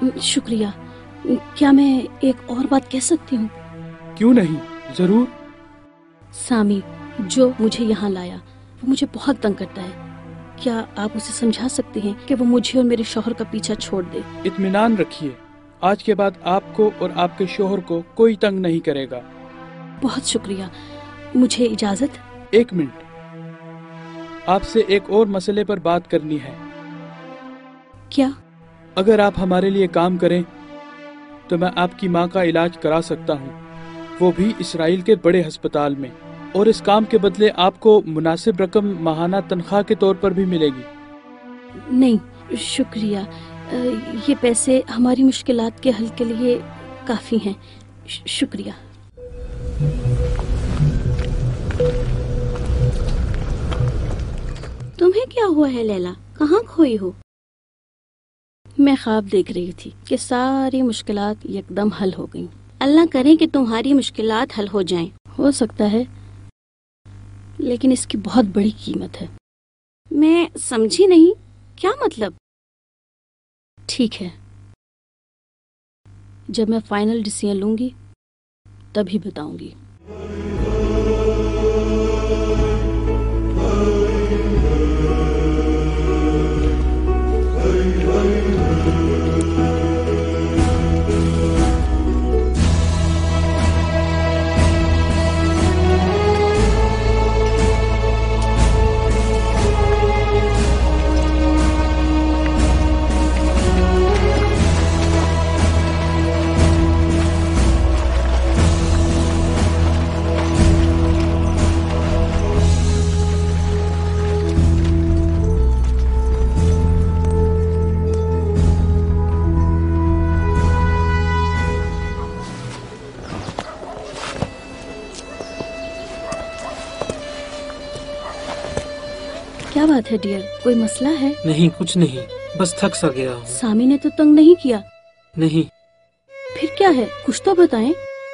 شکریہ. کیا میں ایک اور بات کہہ سکتی ہوں؟ کیوں نہیں، ضرور. سامی جو مجھے یہاں لایا وہ مجھے بہت تنگ کرتا ہے. کیا آپ اسے سمجھا سکتے ہیں کہ وہ مجھے اور میرے شوہر کا پیچھا چھوڑ دے؟ اطمینان رکھیے، آج کے بعد آپ کو اور آپ کے شوہر کو کوئی تنگ نہیں کرے گا. بہت شکریہ. مجھے اجازت؟ ایک منٹ، آپ سے ایک اور مسئلے پر بات کرنی ہے. کیا؟ اگر آپ ہمارے لیے کام کریں تو میں آپ کی ماں کا علاج کرا سکتا ہوں، وہ بھی اسرائیل کے بڑے ہسپتال میں، اور اس کام کے بدلے آپ کو مناسب رقم ماہانہ تنخواہ کے طور پر بھی ملے گی. نہیں شکریہ، یہ پیسے ہماری مشکلات کے حل کے لیے کافی ہیں. شکریہ. تمہیں کیا ہوا ہے لیلا؟ کہاں کھوئی ہو؟ میں خواب دیکھ رہی تھی کہ ساری مشکلات یکدم حل ہو گئیں. اللہ کرے کہ تمہاری مشکلات حل ہو جائیں. ہو سکتا ہے، لیکن اس کی بہت بڑی قیمت ہے. میں سمجھی نہیں، کیا مطلب؟ ٹھیک ہے، جب میں فائنل ڈیسیژن لوں گی تبھی بتاؤں گی. کیا بات ہے ڈیئر، کوئی مسئلہ ہے؟ نہیں کچھ نہیں، بس تھک سا گیا ہوں. سامی نے تو تنگ نہیں کیا؟ نہیں. پھر کیا ہے، کچھ تو بتائیں.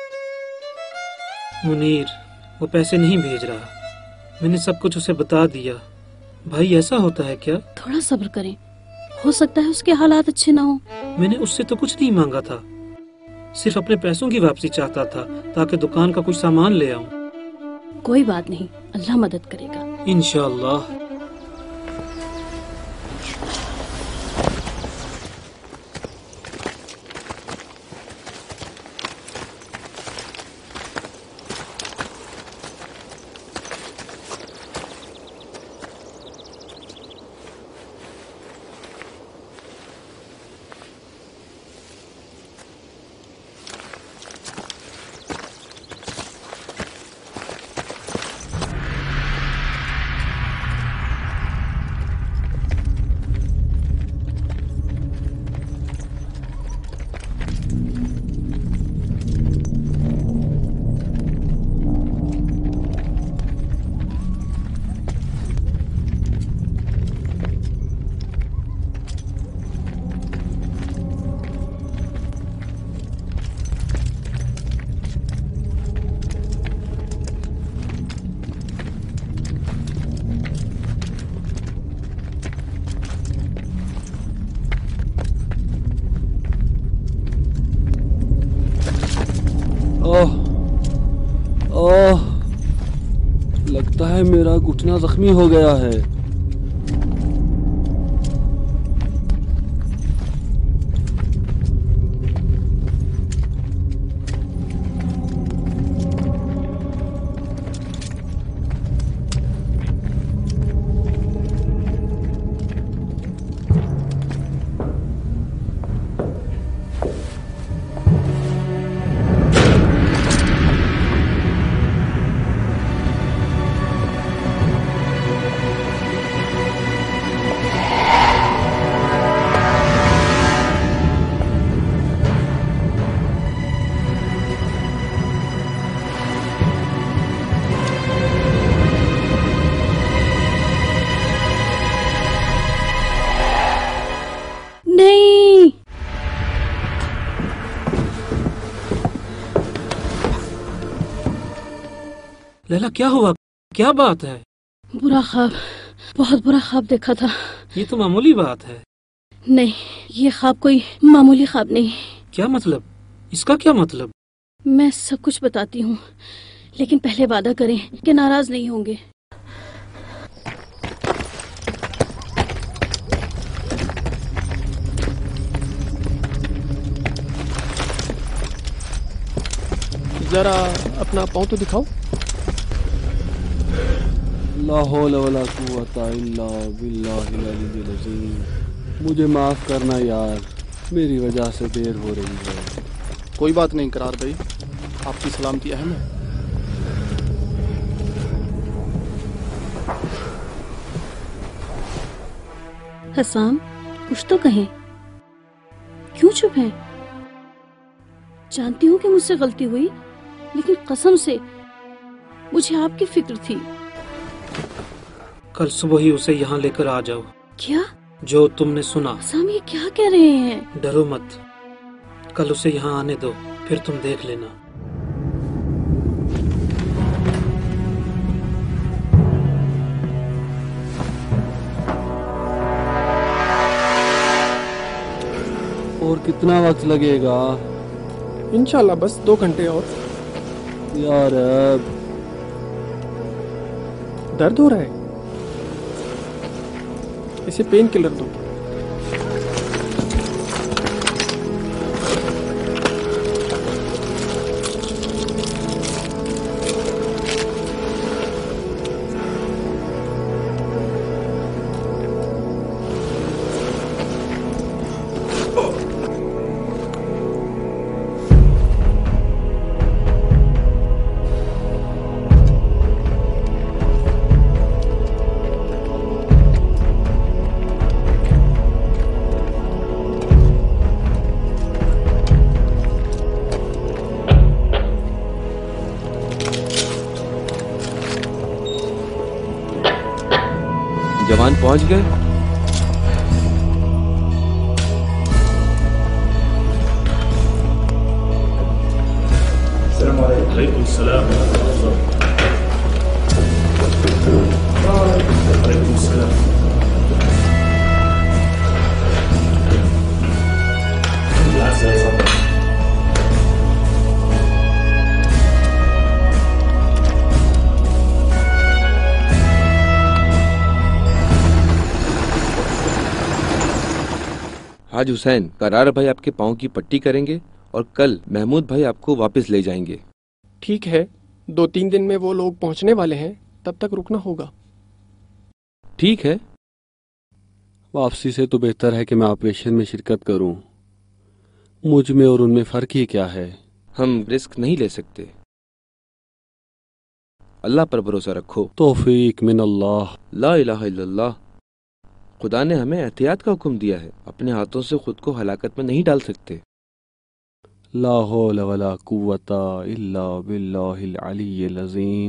منیر وہ پیسے نہیں بھیج رہا، میں نے سب کچھ اسے بتا دیا. بھائی ایسا ہوتا ہے کیا؟ تھوڑا صبر کریں، ہو سکتا ہے اس کے حالات اچھے نہ ہوں. میں نے اس سے تو کچھ نہیں مانگا تھا، صرف اپنے پیسوں کی واپسی چاہتا تھا تاکہ دکان کا کچھ سامان لے آؤں. کوئی بات نہیں، اللہ مدد کرے گا انشاءاللہ. اوہ، لگتا ہے میرا گھٹنا زخمی ہو گیا ہے. لیلا کیا ہوا؟ کیا بات ہے؟ برا خواب، بہت برا خواب دیکھا تھا. یہ تو معمولی بات ہے. نہیں، یہ خواب کوئی معمولی خواب نہیں. کیا مطلب؟ اس کا کیا مطلب؟ میں سب کچھ بتاتی ہوں، لیکن پہلے وعدہ کریں کہ ناراض نہیں ہوں گے. ذرا اپنا پاؤں تو دکھاؤ. لا حول ولا قوت الا باللہ العلی العظیم. مجھے معاف کرنا یار، میری وجہ سے دیر ہو رہی ہے. کوئی بات نہیں قرار بھائی، آپ کی سلامتی اہم ہے. حسام، کچھ تو کہیں. کیوں چپ ہیں؟ جانتی ہوں کہ مجھ سے غلطی ہوئی، لیکن قسم سے مجھے آپ کی فکر تھی. کل صبح ہی اسے یہاں لے کر آ جاؤ. کیا؟ جو تم نے سنا. حسام، یہ کیا کہہ رہے ہیں؟ ڈرو مت، کل اسے یہاں آنے دو، پھر تم دیکھ لینا. اور کتنا وقت لگے گا؟ انشاءاللہ بس دو گھنٹے اور. یار درد ہو رہا ہے، اسے پین کلر دو. جوان پہنچ گئے؟ السلام علیکم. وعلیکم السلام. وعلیکم السلام. حاج حسین، قرار بھائی آپ کے پاؤں کی پٹی کریں گے اور کل محمود بھائی آپ کو واپس لے جائیں گے. ٹھیک ہے، دو تین دن میں وہ لوگ پہنچنے والے ہیں، تب تک رکنا ہوگا. ٹھیک ہے. واپسی سے تو بہتر ہے کہ میں آپریشن میں شرکت کروں. مجھ میں اور ان میں فرق ہی کیا ہے؟ ہم رسک نہیں لے سکتے. اللہ پر بھروسہ رکھو. توفیق من اللہ. لا الہ الا اللہ. خدا نے ہمیں احتیاط کا حکم دیا ہے، اپنے ہاتھوں سے خود کو ہلاکت میں نہیں ڈال سکتے. لا حول ولا قوت الا باللہ العلی العظیم.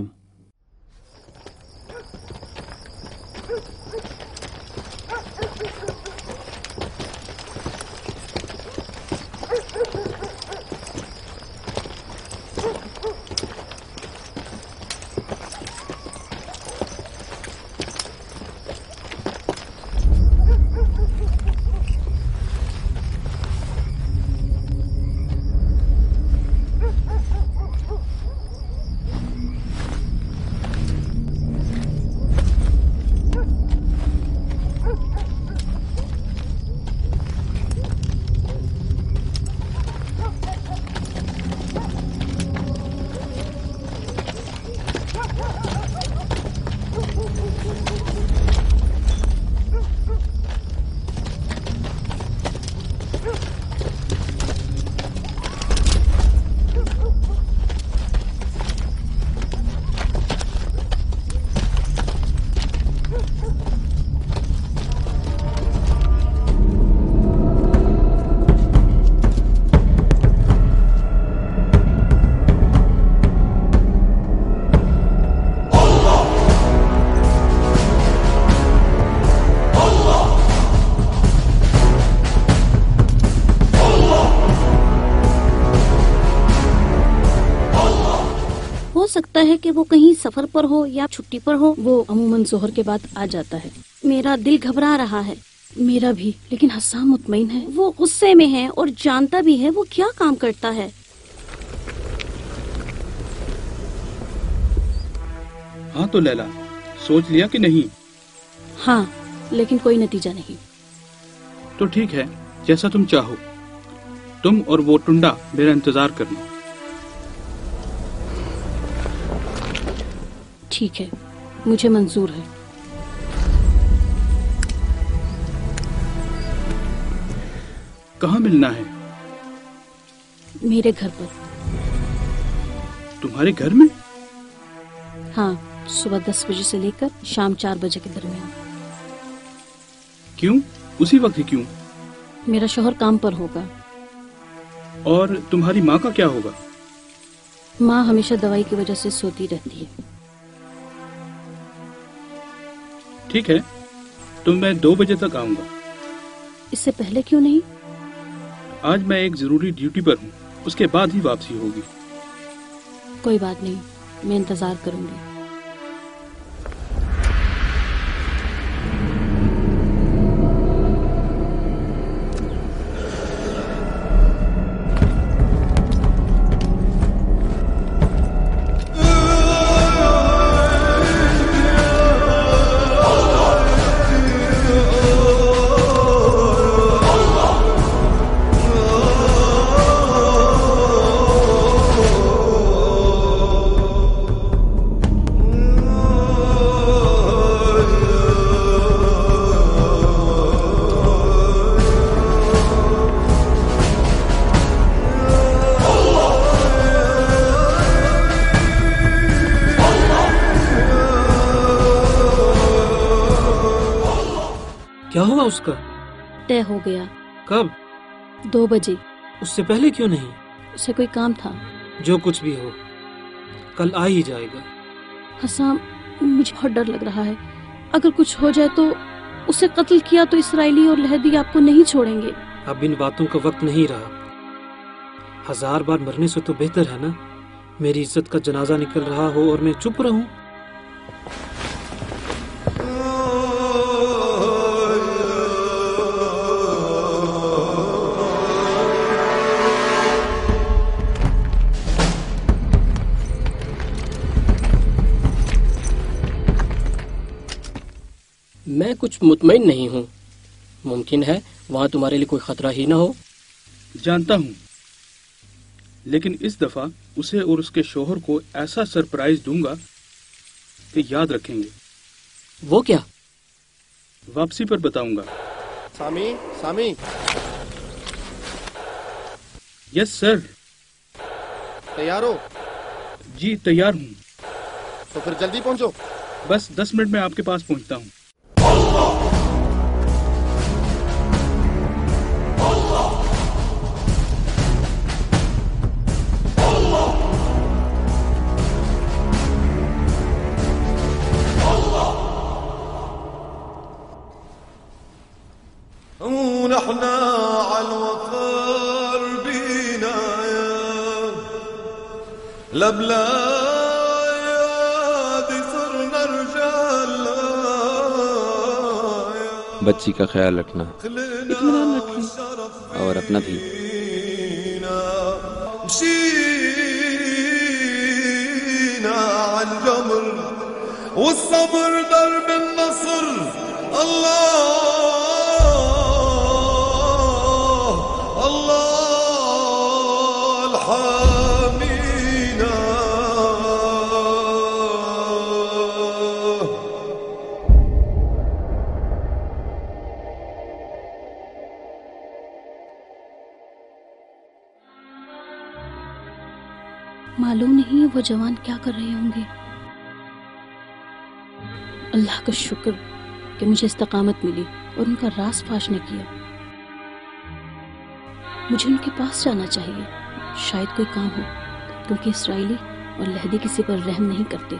سکتا ہے کہ وہ کہیں سفر پر ہو یا چھٹی پر ہو. وہ عموماً ظہر کے بعد آ جاتا ہے. میرا دل گھبرا رہا ہے. میرا بھی، لیکن حسام مطمئن ہے. وہ غصے میں ہے اور جانتا بھی ہے وہ کیا کام کرتا ہے. ہاں تو لیلا، سوچ لیا کہ نہیں؟ ہاں، لیکن کوئی نتیجہ نہیں. تو ٹھیک ہے، جیسا تم چاہو. تم اور وہ ٹنڈا میرا انتظار کرنا. ٹھیک ہے، مجھے منظور ہے. کہاں ملنا ہے؟ میرے گھر پر. تمہارے گھر میں؟ ہاں، صبح دس بجے سے لے کر شام چار بجے کے درمیان. کیوں؟ اسی وقت ہی کیوں؟ میرا شوہر کام پر ہوگا. اور تمہاری ماں کا کیا ہوگا؟ ماں ہمیشہ دوائی کی وجہ سے سوتی رہتی ہے. ٹھیک ہے، تو میں دو بجے تک آؤں گا. اس سے پہلے کیوں نہیں؟ آج میں ایک ضروری ڈیوٹی پر ہوں، اس کے بعد ہی واپسی ہوگی. کوئی بات نہیں، میں انتظار کروں گی. کیا ہوا اس کا؟ طے ہو گیا. کب؟ دو بجے. اس سے پہلے کیوں نہیں؟ اسے کوئی کام تھا. جو کچھ بھی ہو، کل آ ہی جائے گا. حسام، مجھے بہت ڈر لگ رہا ہے. اگر کچھ ہو جائے تو اسے قتل کیا تو اسرائیلی اور لہدی آپ کو نہیں چھوڑیں گے. اب ان باتوں کا وقت نہیں رہا. ہزار بار مرنے سے تو بہتر ہے نا میری عزت کا جنازہ نکل رہا ہو اور میں چپ رہوں. میں کچھ مطمئن نہیں ہوں. ممکن ہے وہاں تمہارے لیے کوئی خطرہ ہی نہ ہو. جانتا ہوں، لیکن اس دفعہ اسے اور اس کے شوہر کو ایسا سرپرائز دوں گا کہ یاد رکھیں گے. وہ کیا؟ واپسی پر بتاؤں گا. سامی سامی یس سر. تیار ہو؟ جی تیار ہوں. تو پھر جلدی پہنچو. بس دس منٹ میں آپ کے پاس پہنچتا ہوں. ونحن على الوفار بينا لبلاد صرنا رجال. بچی کا خیال رکھنا اطمینان رکھیں اور اپنا بھی. مشينا عن جمر والصبر درب النصر. الله الله الحامينا. معلوم نہیں وہ جوان کیا کر رہے ہوں گے. اللہ کا شکر کہ مجھے استقامت ملی اور ان کا راز فاش نہ کیا. مجھے ان کے پاس جانا چاہیے، شاید کوئی کام ہو، کیونکہ اسرائیلی اور لہدی کسی پر رحم نہیں کرتے.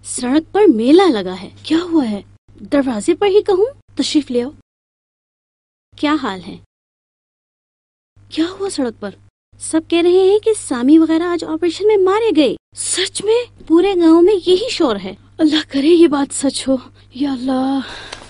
सड़क पर मेला लगा है। क्या हुआ है? दरवाजे पर ही कहूँ? तशरीफ ले आओ। क्या हाल है? क्या हुआ सड़क पर? सब कह रहे हैं कि सामी वगैरह आज ऑपरेशन में मारे गए। सच में? पूरे गांव में यही शोर है। अल्लाह करे ये बात सच हो। या अल्लाह।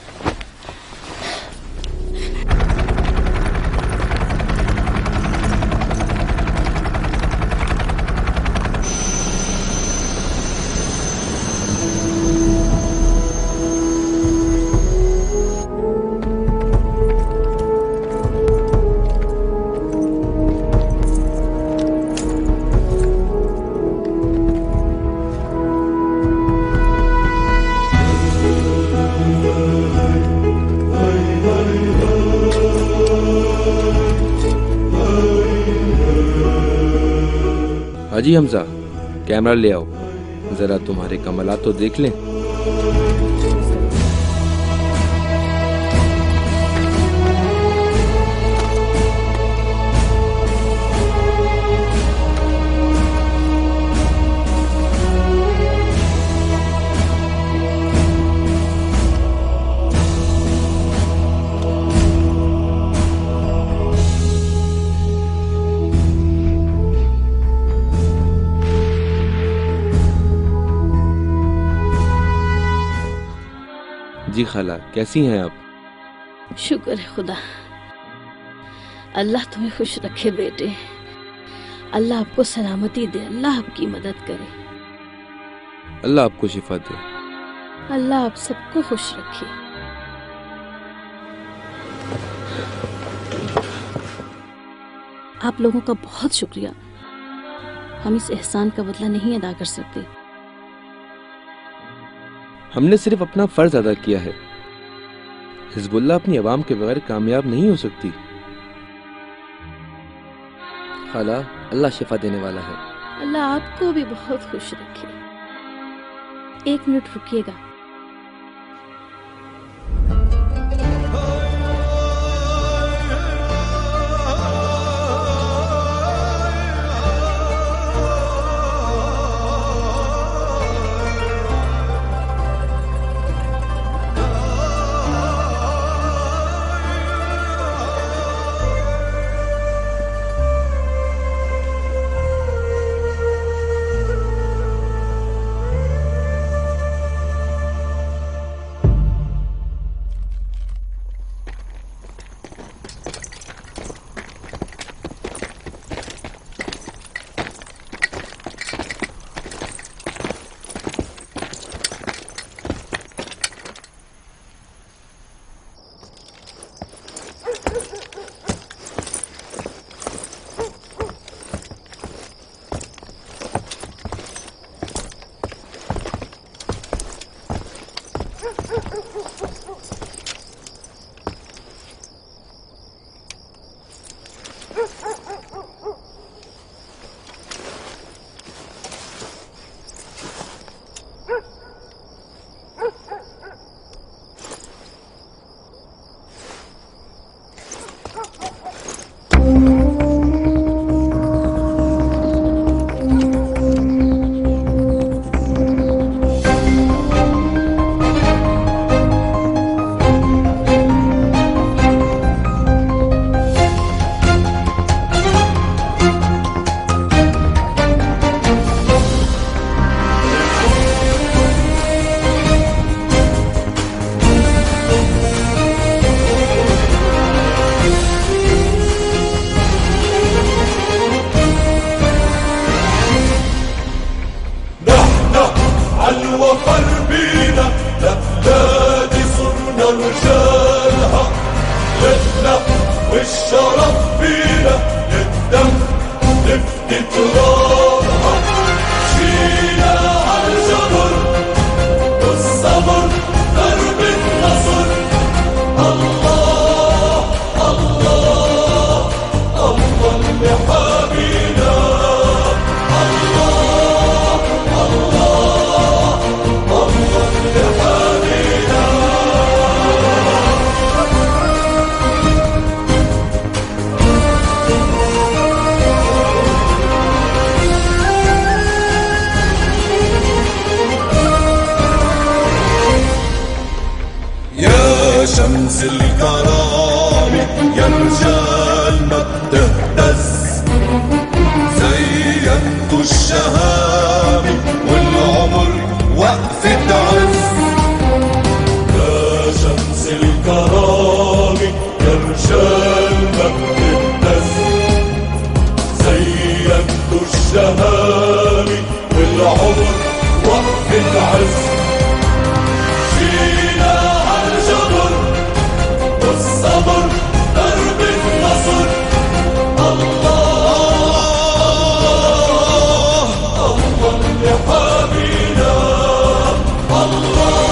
हाजी हमजा, कैमरा ले आओ, जरा तुम्हारे कमालात तो देख लें। जी खाला, कैसी हैं आप? शुक्र है खुदा, अल्लाह तुम्हें खुश रखे बेटे। अल्लाह आपको सलामती दे, अल्लाह आपकी मदद करे। अल्लाह आपको शिफा दे। अल्लाह आप सबको खुश रखे। आप लोगों का बहुत शुक्रिया। हम इस एहसान का बदला नहीं अदा कर सकते। हमने सिर्फ अपना फर्ज अदा किया है। हिजबुल्लाह अपनी आवाम के बगैर कामयाब नहीं हो सकती। खाला, अल्लाह शिफा देने वाला है। अल्लाह आपको भी बहुत खुश रखे। एक मिनट रुकिएगा। شمس الكرامة يا رجال ما بتهتز زينتوا الشهامة والعمر وقفة عز يا شمس الكرامة يا رجال ما بتهتز زينتوا الشهامة والعمر وقفة عز جينا عالجبر والصبر درب النصر الله الله اللي حامينا الله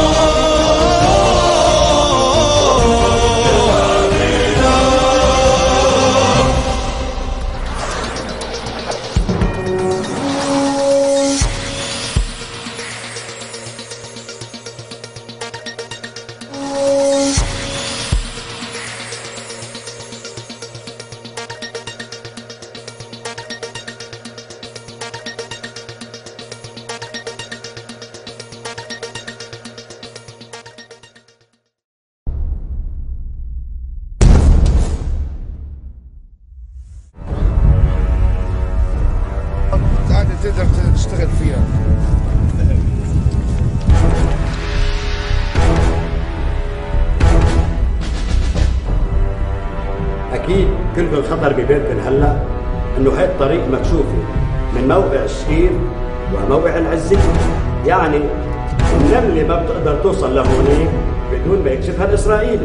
تقدر تشتغل فيها. أكيد كلكم خطر ببالكم هلا إنه هاي الطريق مكشوفة من موقع الشريف وموقع العزية، يعني النملة ما بتقدر توصل لهونيك بدون ما يكشفها الإسرائيلي.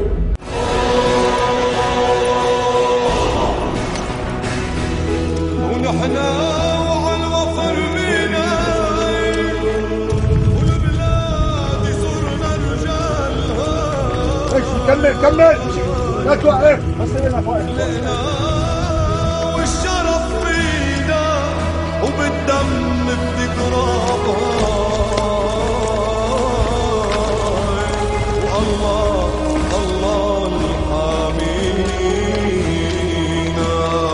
ونحن وعلى الوفر بينا والبلاد صرنا رجالها. كمل كمل لا توقف بس لنا فوق. والشرف فينا وبالدم بتقربها والله الله اللي حامينا.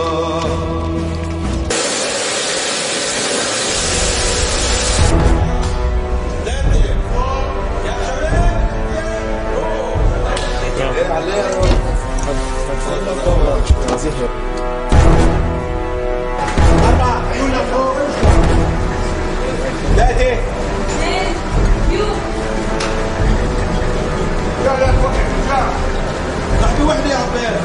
أربعة عيوننا فوق ثلاثة لا لا توقف لا تحتي وحدة يا عباد.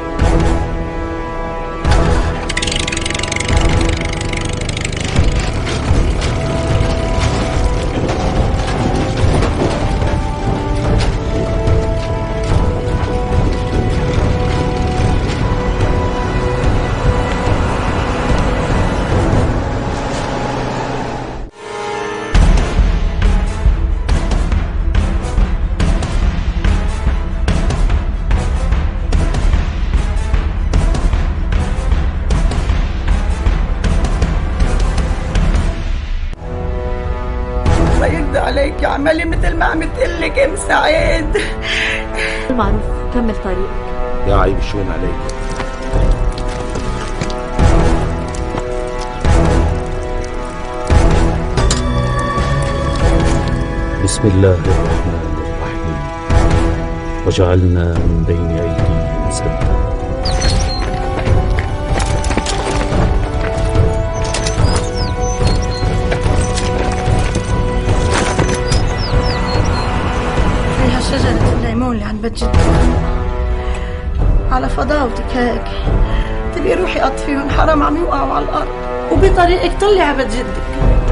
يرضى عليك اعملي مثل ما عملت لك ام سعيد. المعروف كمل طريقك. يا عيب شون عليك. بسم الله الرحمن الرحيم وجعلنا من بين أيديهم سدا هيها شجرة الليمون اللي عند بيت جدك على فضاوتك هيك تبي روحي اطفيهم حرام عم يوقعوا على الارض وبطريقك طلعي على بيت جدك.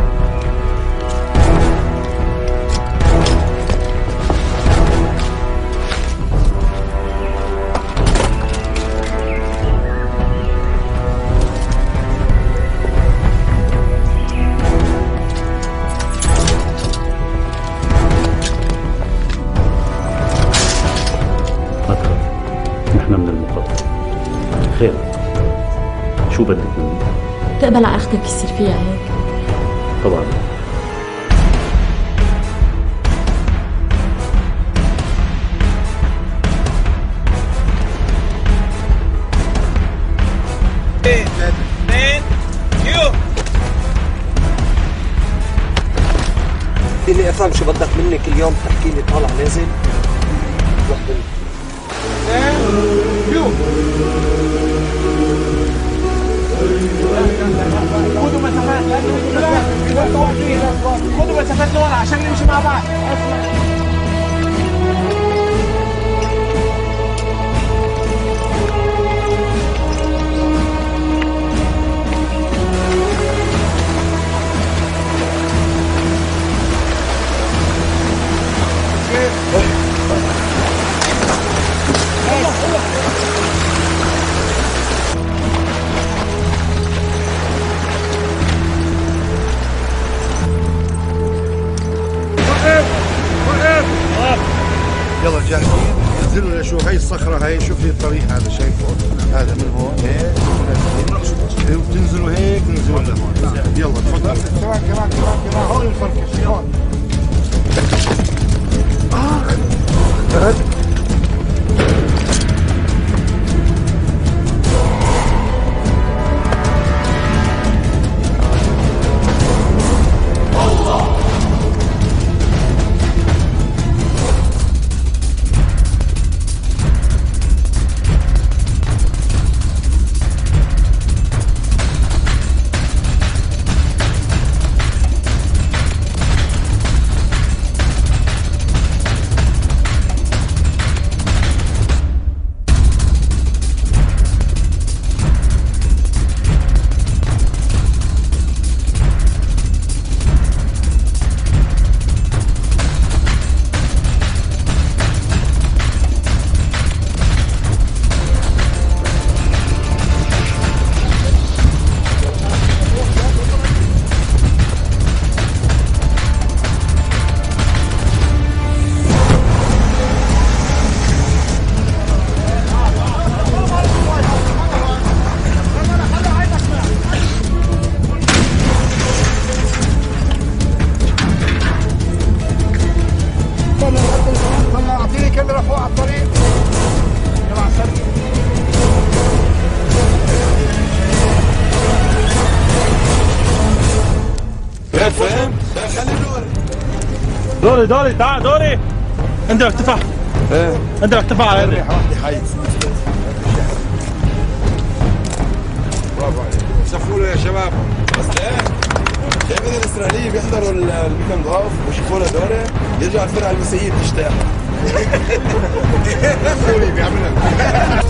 نحن من المقدم. خير شو بدك مني؟ تقبل على اختك يصير فيها هيك؟ طبعا. بدي افهم شو بدك منك اليوم تحكي لي طالع نازل؟ خدوا مسافات خدوا مسافات لورا عشان نمشي مع بعض. يلا جاهزين انزلوا لشوف هاي الصخرة هاي شوف لي الطريق هذا شايفه هذا من هون هيك وتنزلوا هيك تنزلوا لهون يلا تفضلوا كمان كمان كمان كمان هون الفركش هون اه دوري دوري تعال دوري عندك ارتفاع ايه عندك ارتفاع على الريح واحدة حي برافو عليك سفوا له يا شباب بس ايه شايفين الاسرائيليين بيحضروا البيكم ضاف ويشوفوا له دوره يرجع الفرقه المسيحيه تشتاق سوري بيعملها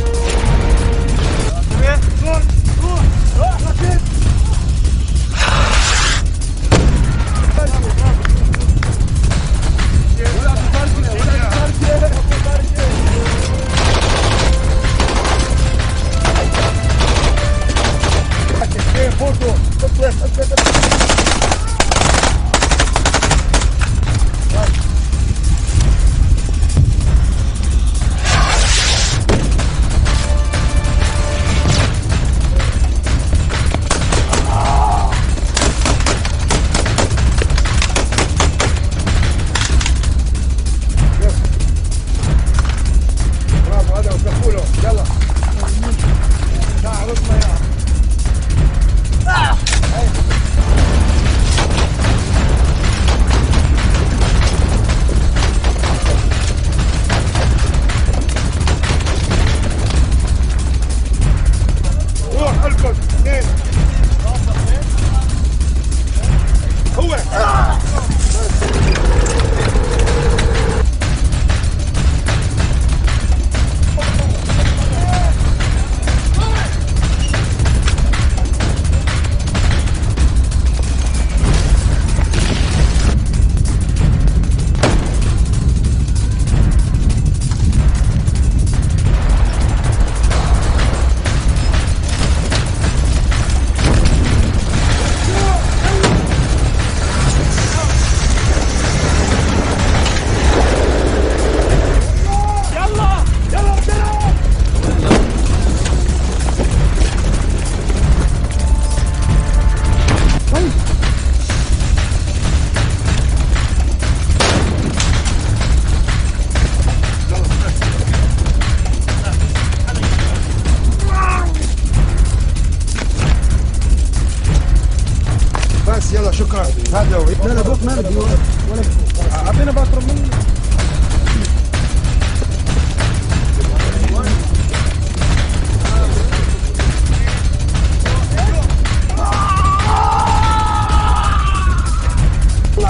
شكرا هذا هو لا لا بوك ما بدي ولا اعطينا باطر مني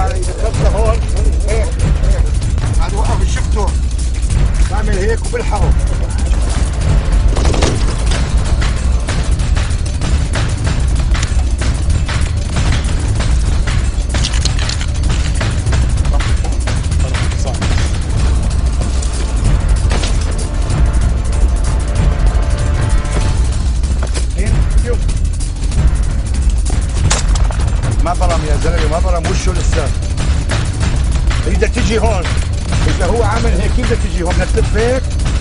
تعال دخلت هون هيك هيك هذا وقف شفته بعمل هيك وبلحقه ما برم يا زلمه ما برم وشه لسه بدك تجي هون اذا هو عامل هيك كيف بدك تجي هون بدك تلف هيك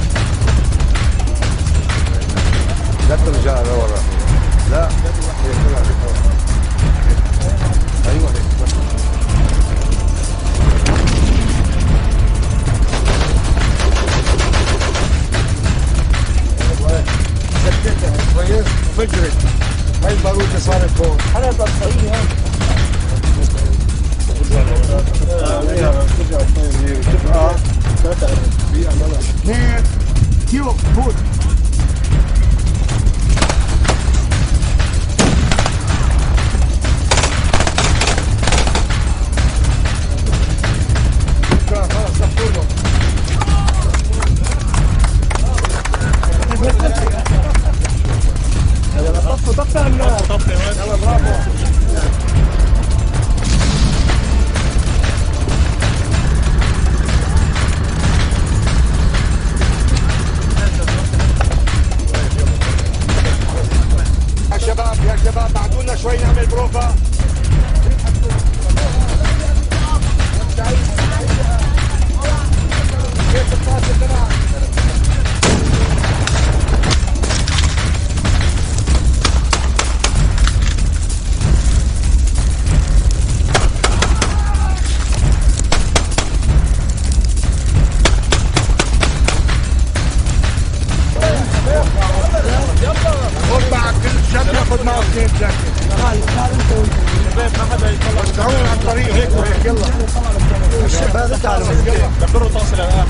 لا ترجع لورا لا هيك طلع لفوق ايوه هيك سكتها كويس فجرت هاي البارودة صارت هون انا بطيها اثنين كيو فوت خلاص صفوا طفوا طفوا النار يلا برافو يا شباب يا شباب بعدونا شوي نعمل بروفا كيف الطاسه تبعك خد معك كل شكل خد معك اثنين جاكيت ما حدا يطلع وسعونا عن طريق هيك وهيك يلا الشباب تعالوا يلا دبروا توصل الان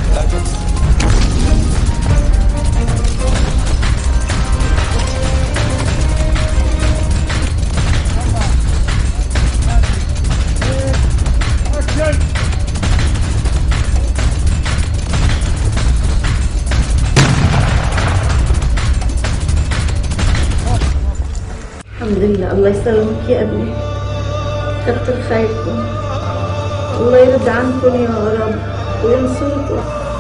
الحمد لله. الله يسلمك يا ابني، كتر خيركم، الله يرضى عنكم يا رب وينصركم.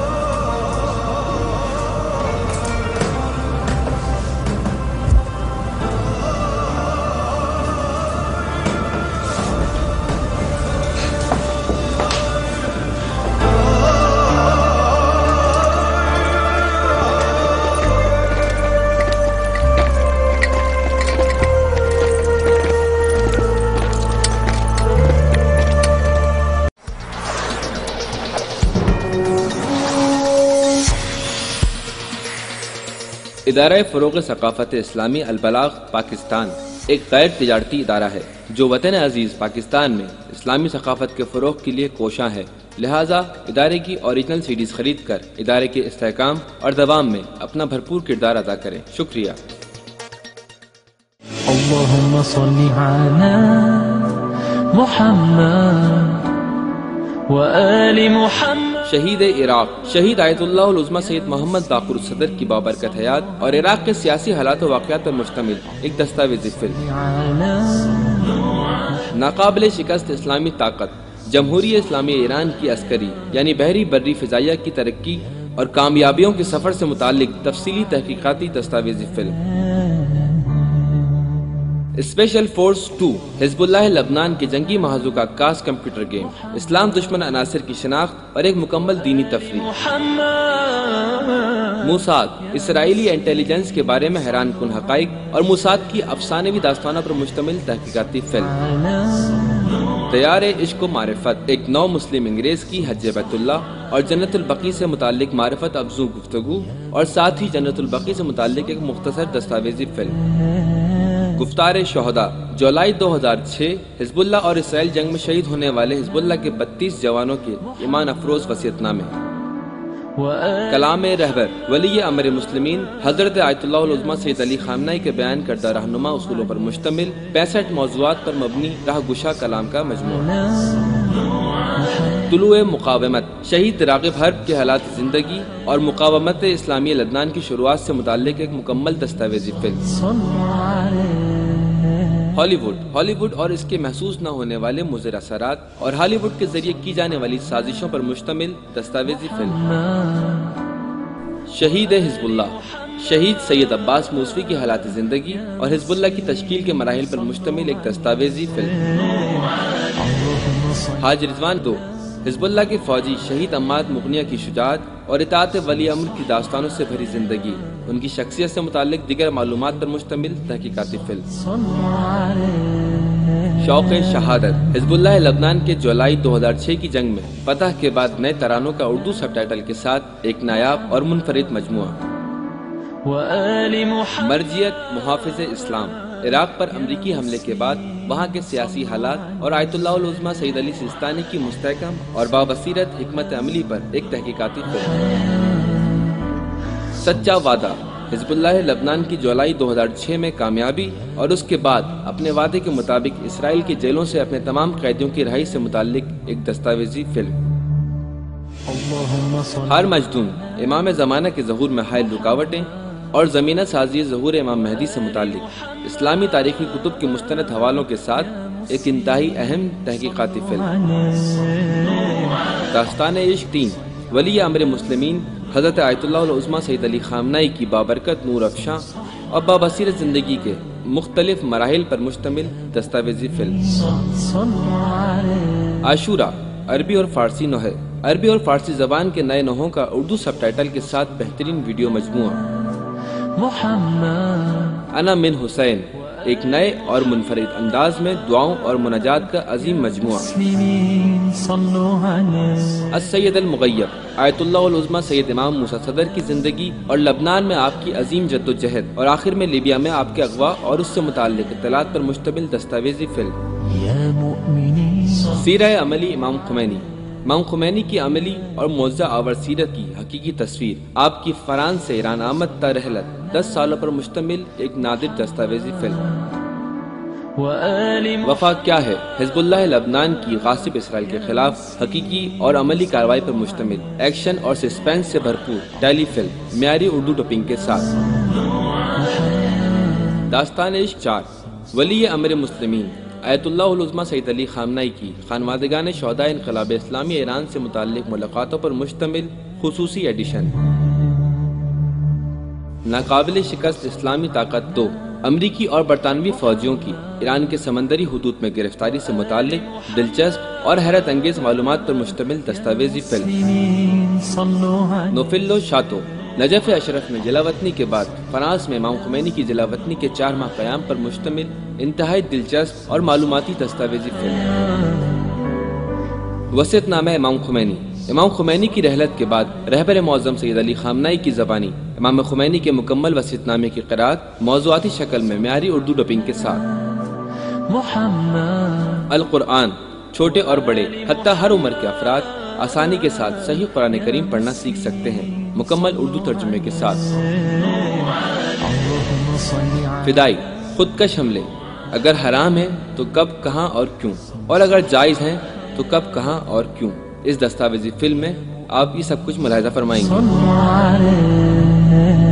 इदारा फ़रोग़ सकाफ़त इस्लामी अलबलाग पाकिस्तान एक गैर तिजारती इदारा है जो वतन अजीज़ पाकिस्तान में इस्लामी सकाफ़त के फ़रोग़ के लिए कोशां है। लिहाजा इदारे की ओरिजिनल सीडीज़ खरीद कर इदारे के इस्तेहकाम और दवाम में अपना भरपूर किरदार अदा करें। शुक्रिया। अल्लाहुम्मा सल्ली अला मुहम्मद व आलि मुहम्मद। शहीद इराक शहीद आयतुल्लाह उल उज़्मा सैयद मोहम्मद बाक़ुर सदर की बाबरकत हयात और इराक के सियासी हालात व वाक़यात पर मुश्तमिल एक दस्तावेज़ी फिल्म। नाकाबिले शिकस्त इस्लामी ताकत जमहूरिया इस्लामी ईरान की अस्करी यानी बहरी बर्री फ़िज़ाइया की तरक्की और कामयाबियों के सफ़र से मुताल्लिक तफसीली तहकीकाती दस्तावेज़ी film. Special force two Hezbollah लबनान के जंगी महाजू का कास कंप्यूटर गेम, इस्लाम दुश्मन अनासिर की शिनाख्त और एक मुकम्मल दीनी तफरीह। मूसाद इसराइली इंटेलिजेंस के बारे में हैरान कुन हक़ाइक़ और मूसाद की अफसानवी दास्तानों पर मुश्तमिल तहकीकाती फिल्म। तैयार इश्क व मारिफत एक नौ मुस्लिम अंग्रेज की हज बैतुल्लाह और जन्नतुल बकी से मुताल्लिक मारिफत अफजू गुफ्तगू और साथ ही जन्नतुल बकी से मुताल्लिक एक मुख्तसर दस्तावेजी फिल्म। गुफ्तार शोहदा जुलाई दो हज़ार छह हिज़्बुल्लाह और इसराइल जंग में शहीद होने वाले हिज़्बुल्लाह के बत्तीस जवानों के ईमान अफरोज वसीयतनामे। कलाम रहबर वली अमर मुस्लिमीन हजरत आयतुल्लाह उल उज़्मा सैयद अली ख़ामनाई के बयान करदा रहनुमा उसूलों पर मुश्तमिल पैंसठ मौज़ूआत पर मबनी राहगुशा कलाम का मजमूआ। طلوع مقاومت، شہید راغب حرب کے حالات زندگی اور مقاومت اسلامی لبنان کی شروعات سے متعلق ایک مکمل دستاویزی فلم۔ ہالی ووڈ، ہالی ووڈ اور اس کے محسوس نہ ہونے والے مضر اثرات اور ہالی ووڈ کے ذریعے کی جانے والی سازشوں پر مشتمل دستاویزی فلم۔ شہید حزب اللہ، شہید سید عباس موسوی کی حالات زندگی اور حزب اللہ کی تشکیل کے مراحل پر مشتمل ایک دستاویزی فلم۔ حاج رضوان دو، حزب اللہ کے فوجی شہید عماد مغنیہ کی شجاعت اور اطاعت ولی امر کی داستانوں سے بھری زندگی، ان کی شخصیت سے متعلق دیگر معلومات پر مشتمل تحقیقاتی فلم۔ شوق شہادت، حزب اللہ لبنان کے جولائی دو ہزار چھ کی جنگ میں فتح کے بعد نئے ترانوں کا اردو سب ٹائٹل کے ساتھ ایک نایاب اور منفرد مجموعہ۔ مرجعیت محافظ اسلام، عراق پر امریکی حملے کے بعد وہاں کے سیاسی حالات اور آیت اللہ العظمہ سید علی سیستانی کی مستحکم اور بابصیرت حکمت عملی پر ایک تحقیقاتی فلم۔ سچا وعدہ، حزب اللہ لبنان کی جولائی دو ہزار چھ میں کامیابی اور اس کے بعد اپنے وعدے کے مطابق اسرائیل کی جیلوں سے اپنے تمام قیدیوں کی رہائی سے متعلق ایک دستاویزی فلم۔ ہر مجدون، امام زمانہ کے ظہور میں حائل رکاوٹیں اور زمینہ سازی ظہور امام مہدی سے متعلق اسلامی تاریخی کتب کے مستند حوالوں کے ساتھ ایک انتہائی اہم تحقیقاتی فلم۔ داستان عشق تین، ولی امر مسلمین حضرت آیت اللہ العظمہ سید علی خامنائی کی بابرکت نور افشاں اور بابصیرت زندگی کے مختلف مراحل پر مشتمل دستاویزی فلم۔ عاشورہ، عربی اور فارسی نوحے، عربی اور فارسی زبان کے نئے نوحوں کا اردو سب ٹائٹل کے ساتھ بہترین ویڈیو مجموعہ۔ انا من حسین، ایک نئے اور منفرد انداز میں دعاؤں اور مناجات کا عظیم مجموعہ۔ السید المغیب، آیت اللہ العظمہ سید امام موسیٰ صدر کی زندگی اور لبنان میں آپ کی عظیم جد و جہد اور آخر میں لیبیا میں آپ کے اغوا اور اس سے متعلق اطلاعات پر مشتمل دستاویزی فلم۔ سیرہ عملی امام خمینی، امام خمینی کی عملی اور معجزہ آور سیرت کی حقیقی تصویر، آپ کی فرانس سے ایران آمد تا رحلت، دس سالوں پر مشتمل ایک نادر دستاویزی فلم۔ وفا کیا ہے، حزب اللہ لبنان کی غاصب اسرائیل کے خلاف حقیقی اور عملی کارروائی پر مشتمل ایکشن اور سسپینس سے بھرپور ٹیلی فلم، معیاری اردو ڈبنگ کے ساتھ۔ داستان عشق چار، ولی امر مسلمین آیت اللہ العظمہ سید علی خامنائی کی خانوادگان شہداء انقلاب اسلامی ایران سے متعلق ملاقاتوں پر مشتمل خصوصی ایڈیشن۔ ناقابل شکست اسلامی طاقت دو، امریکی اور برطانوی فوجیوں کی ایران کے سمندری حدود میں گرفتاری سے متعلق دلچسپ اور حیرت انگیز معلومات پر مشتمل دستاویزی فلم۔ نوفلو شاتو، نجف اشرف میں جلاوطنی کے بعد فرانس میں امام خمینی کی جلاوطنی کے چار ماہ قیام پر مشتمل انتہائی دلچسپ اور معلوماتی دستاویزی فلم۔ وصیت نامہ امام خمینی، امام خمینی کی رحلت کے بعد رہبر معظم سید علی خامنائی کی زبانی امام خمینی کے مکمل وصیت نامے کی قرأت موضوعاتی شکل میں معیاری اردو ڈبنگ کے ساتھ۔ القرآن، چھوٹے اور بڑے حتیٰ ہر عمر کے افراد آسانی کے ساتھ صحیح قرآن کریم پڑھنا سیکھ سکتے ہیں، مکمل اردو ترجمے کے ساتھ۔ فدائی، خودکش حملے، اگر حرام ہے تو کب، کہاں اور کیوں، اور اگر جائز ہیں تو کب، کہاں اور کیوں، اس دستاویزی فلم میں آپ یہ سب کچھ ملاحظہ فرمائیں گے۔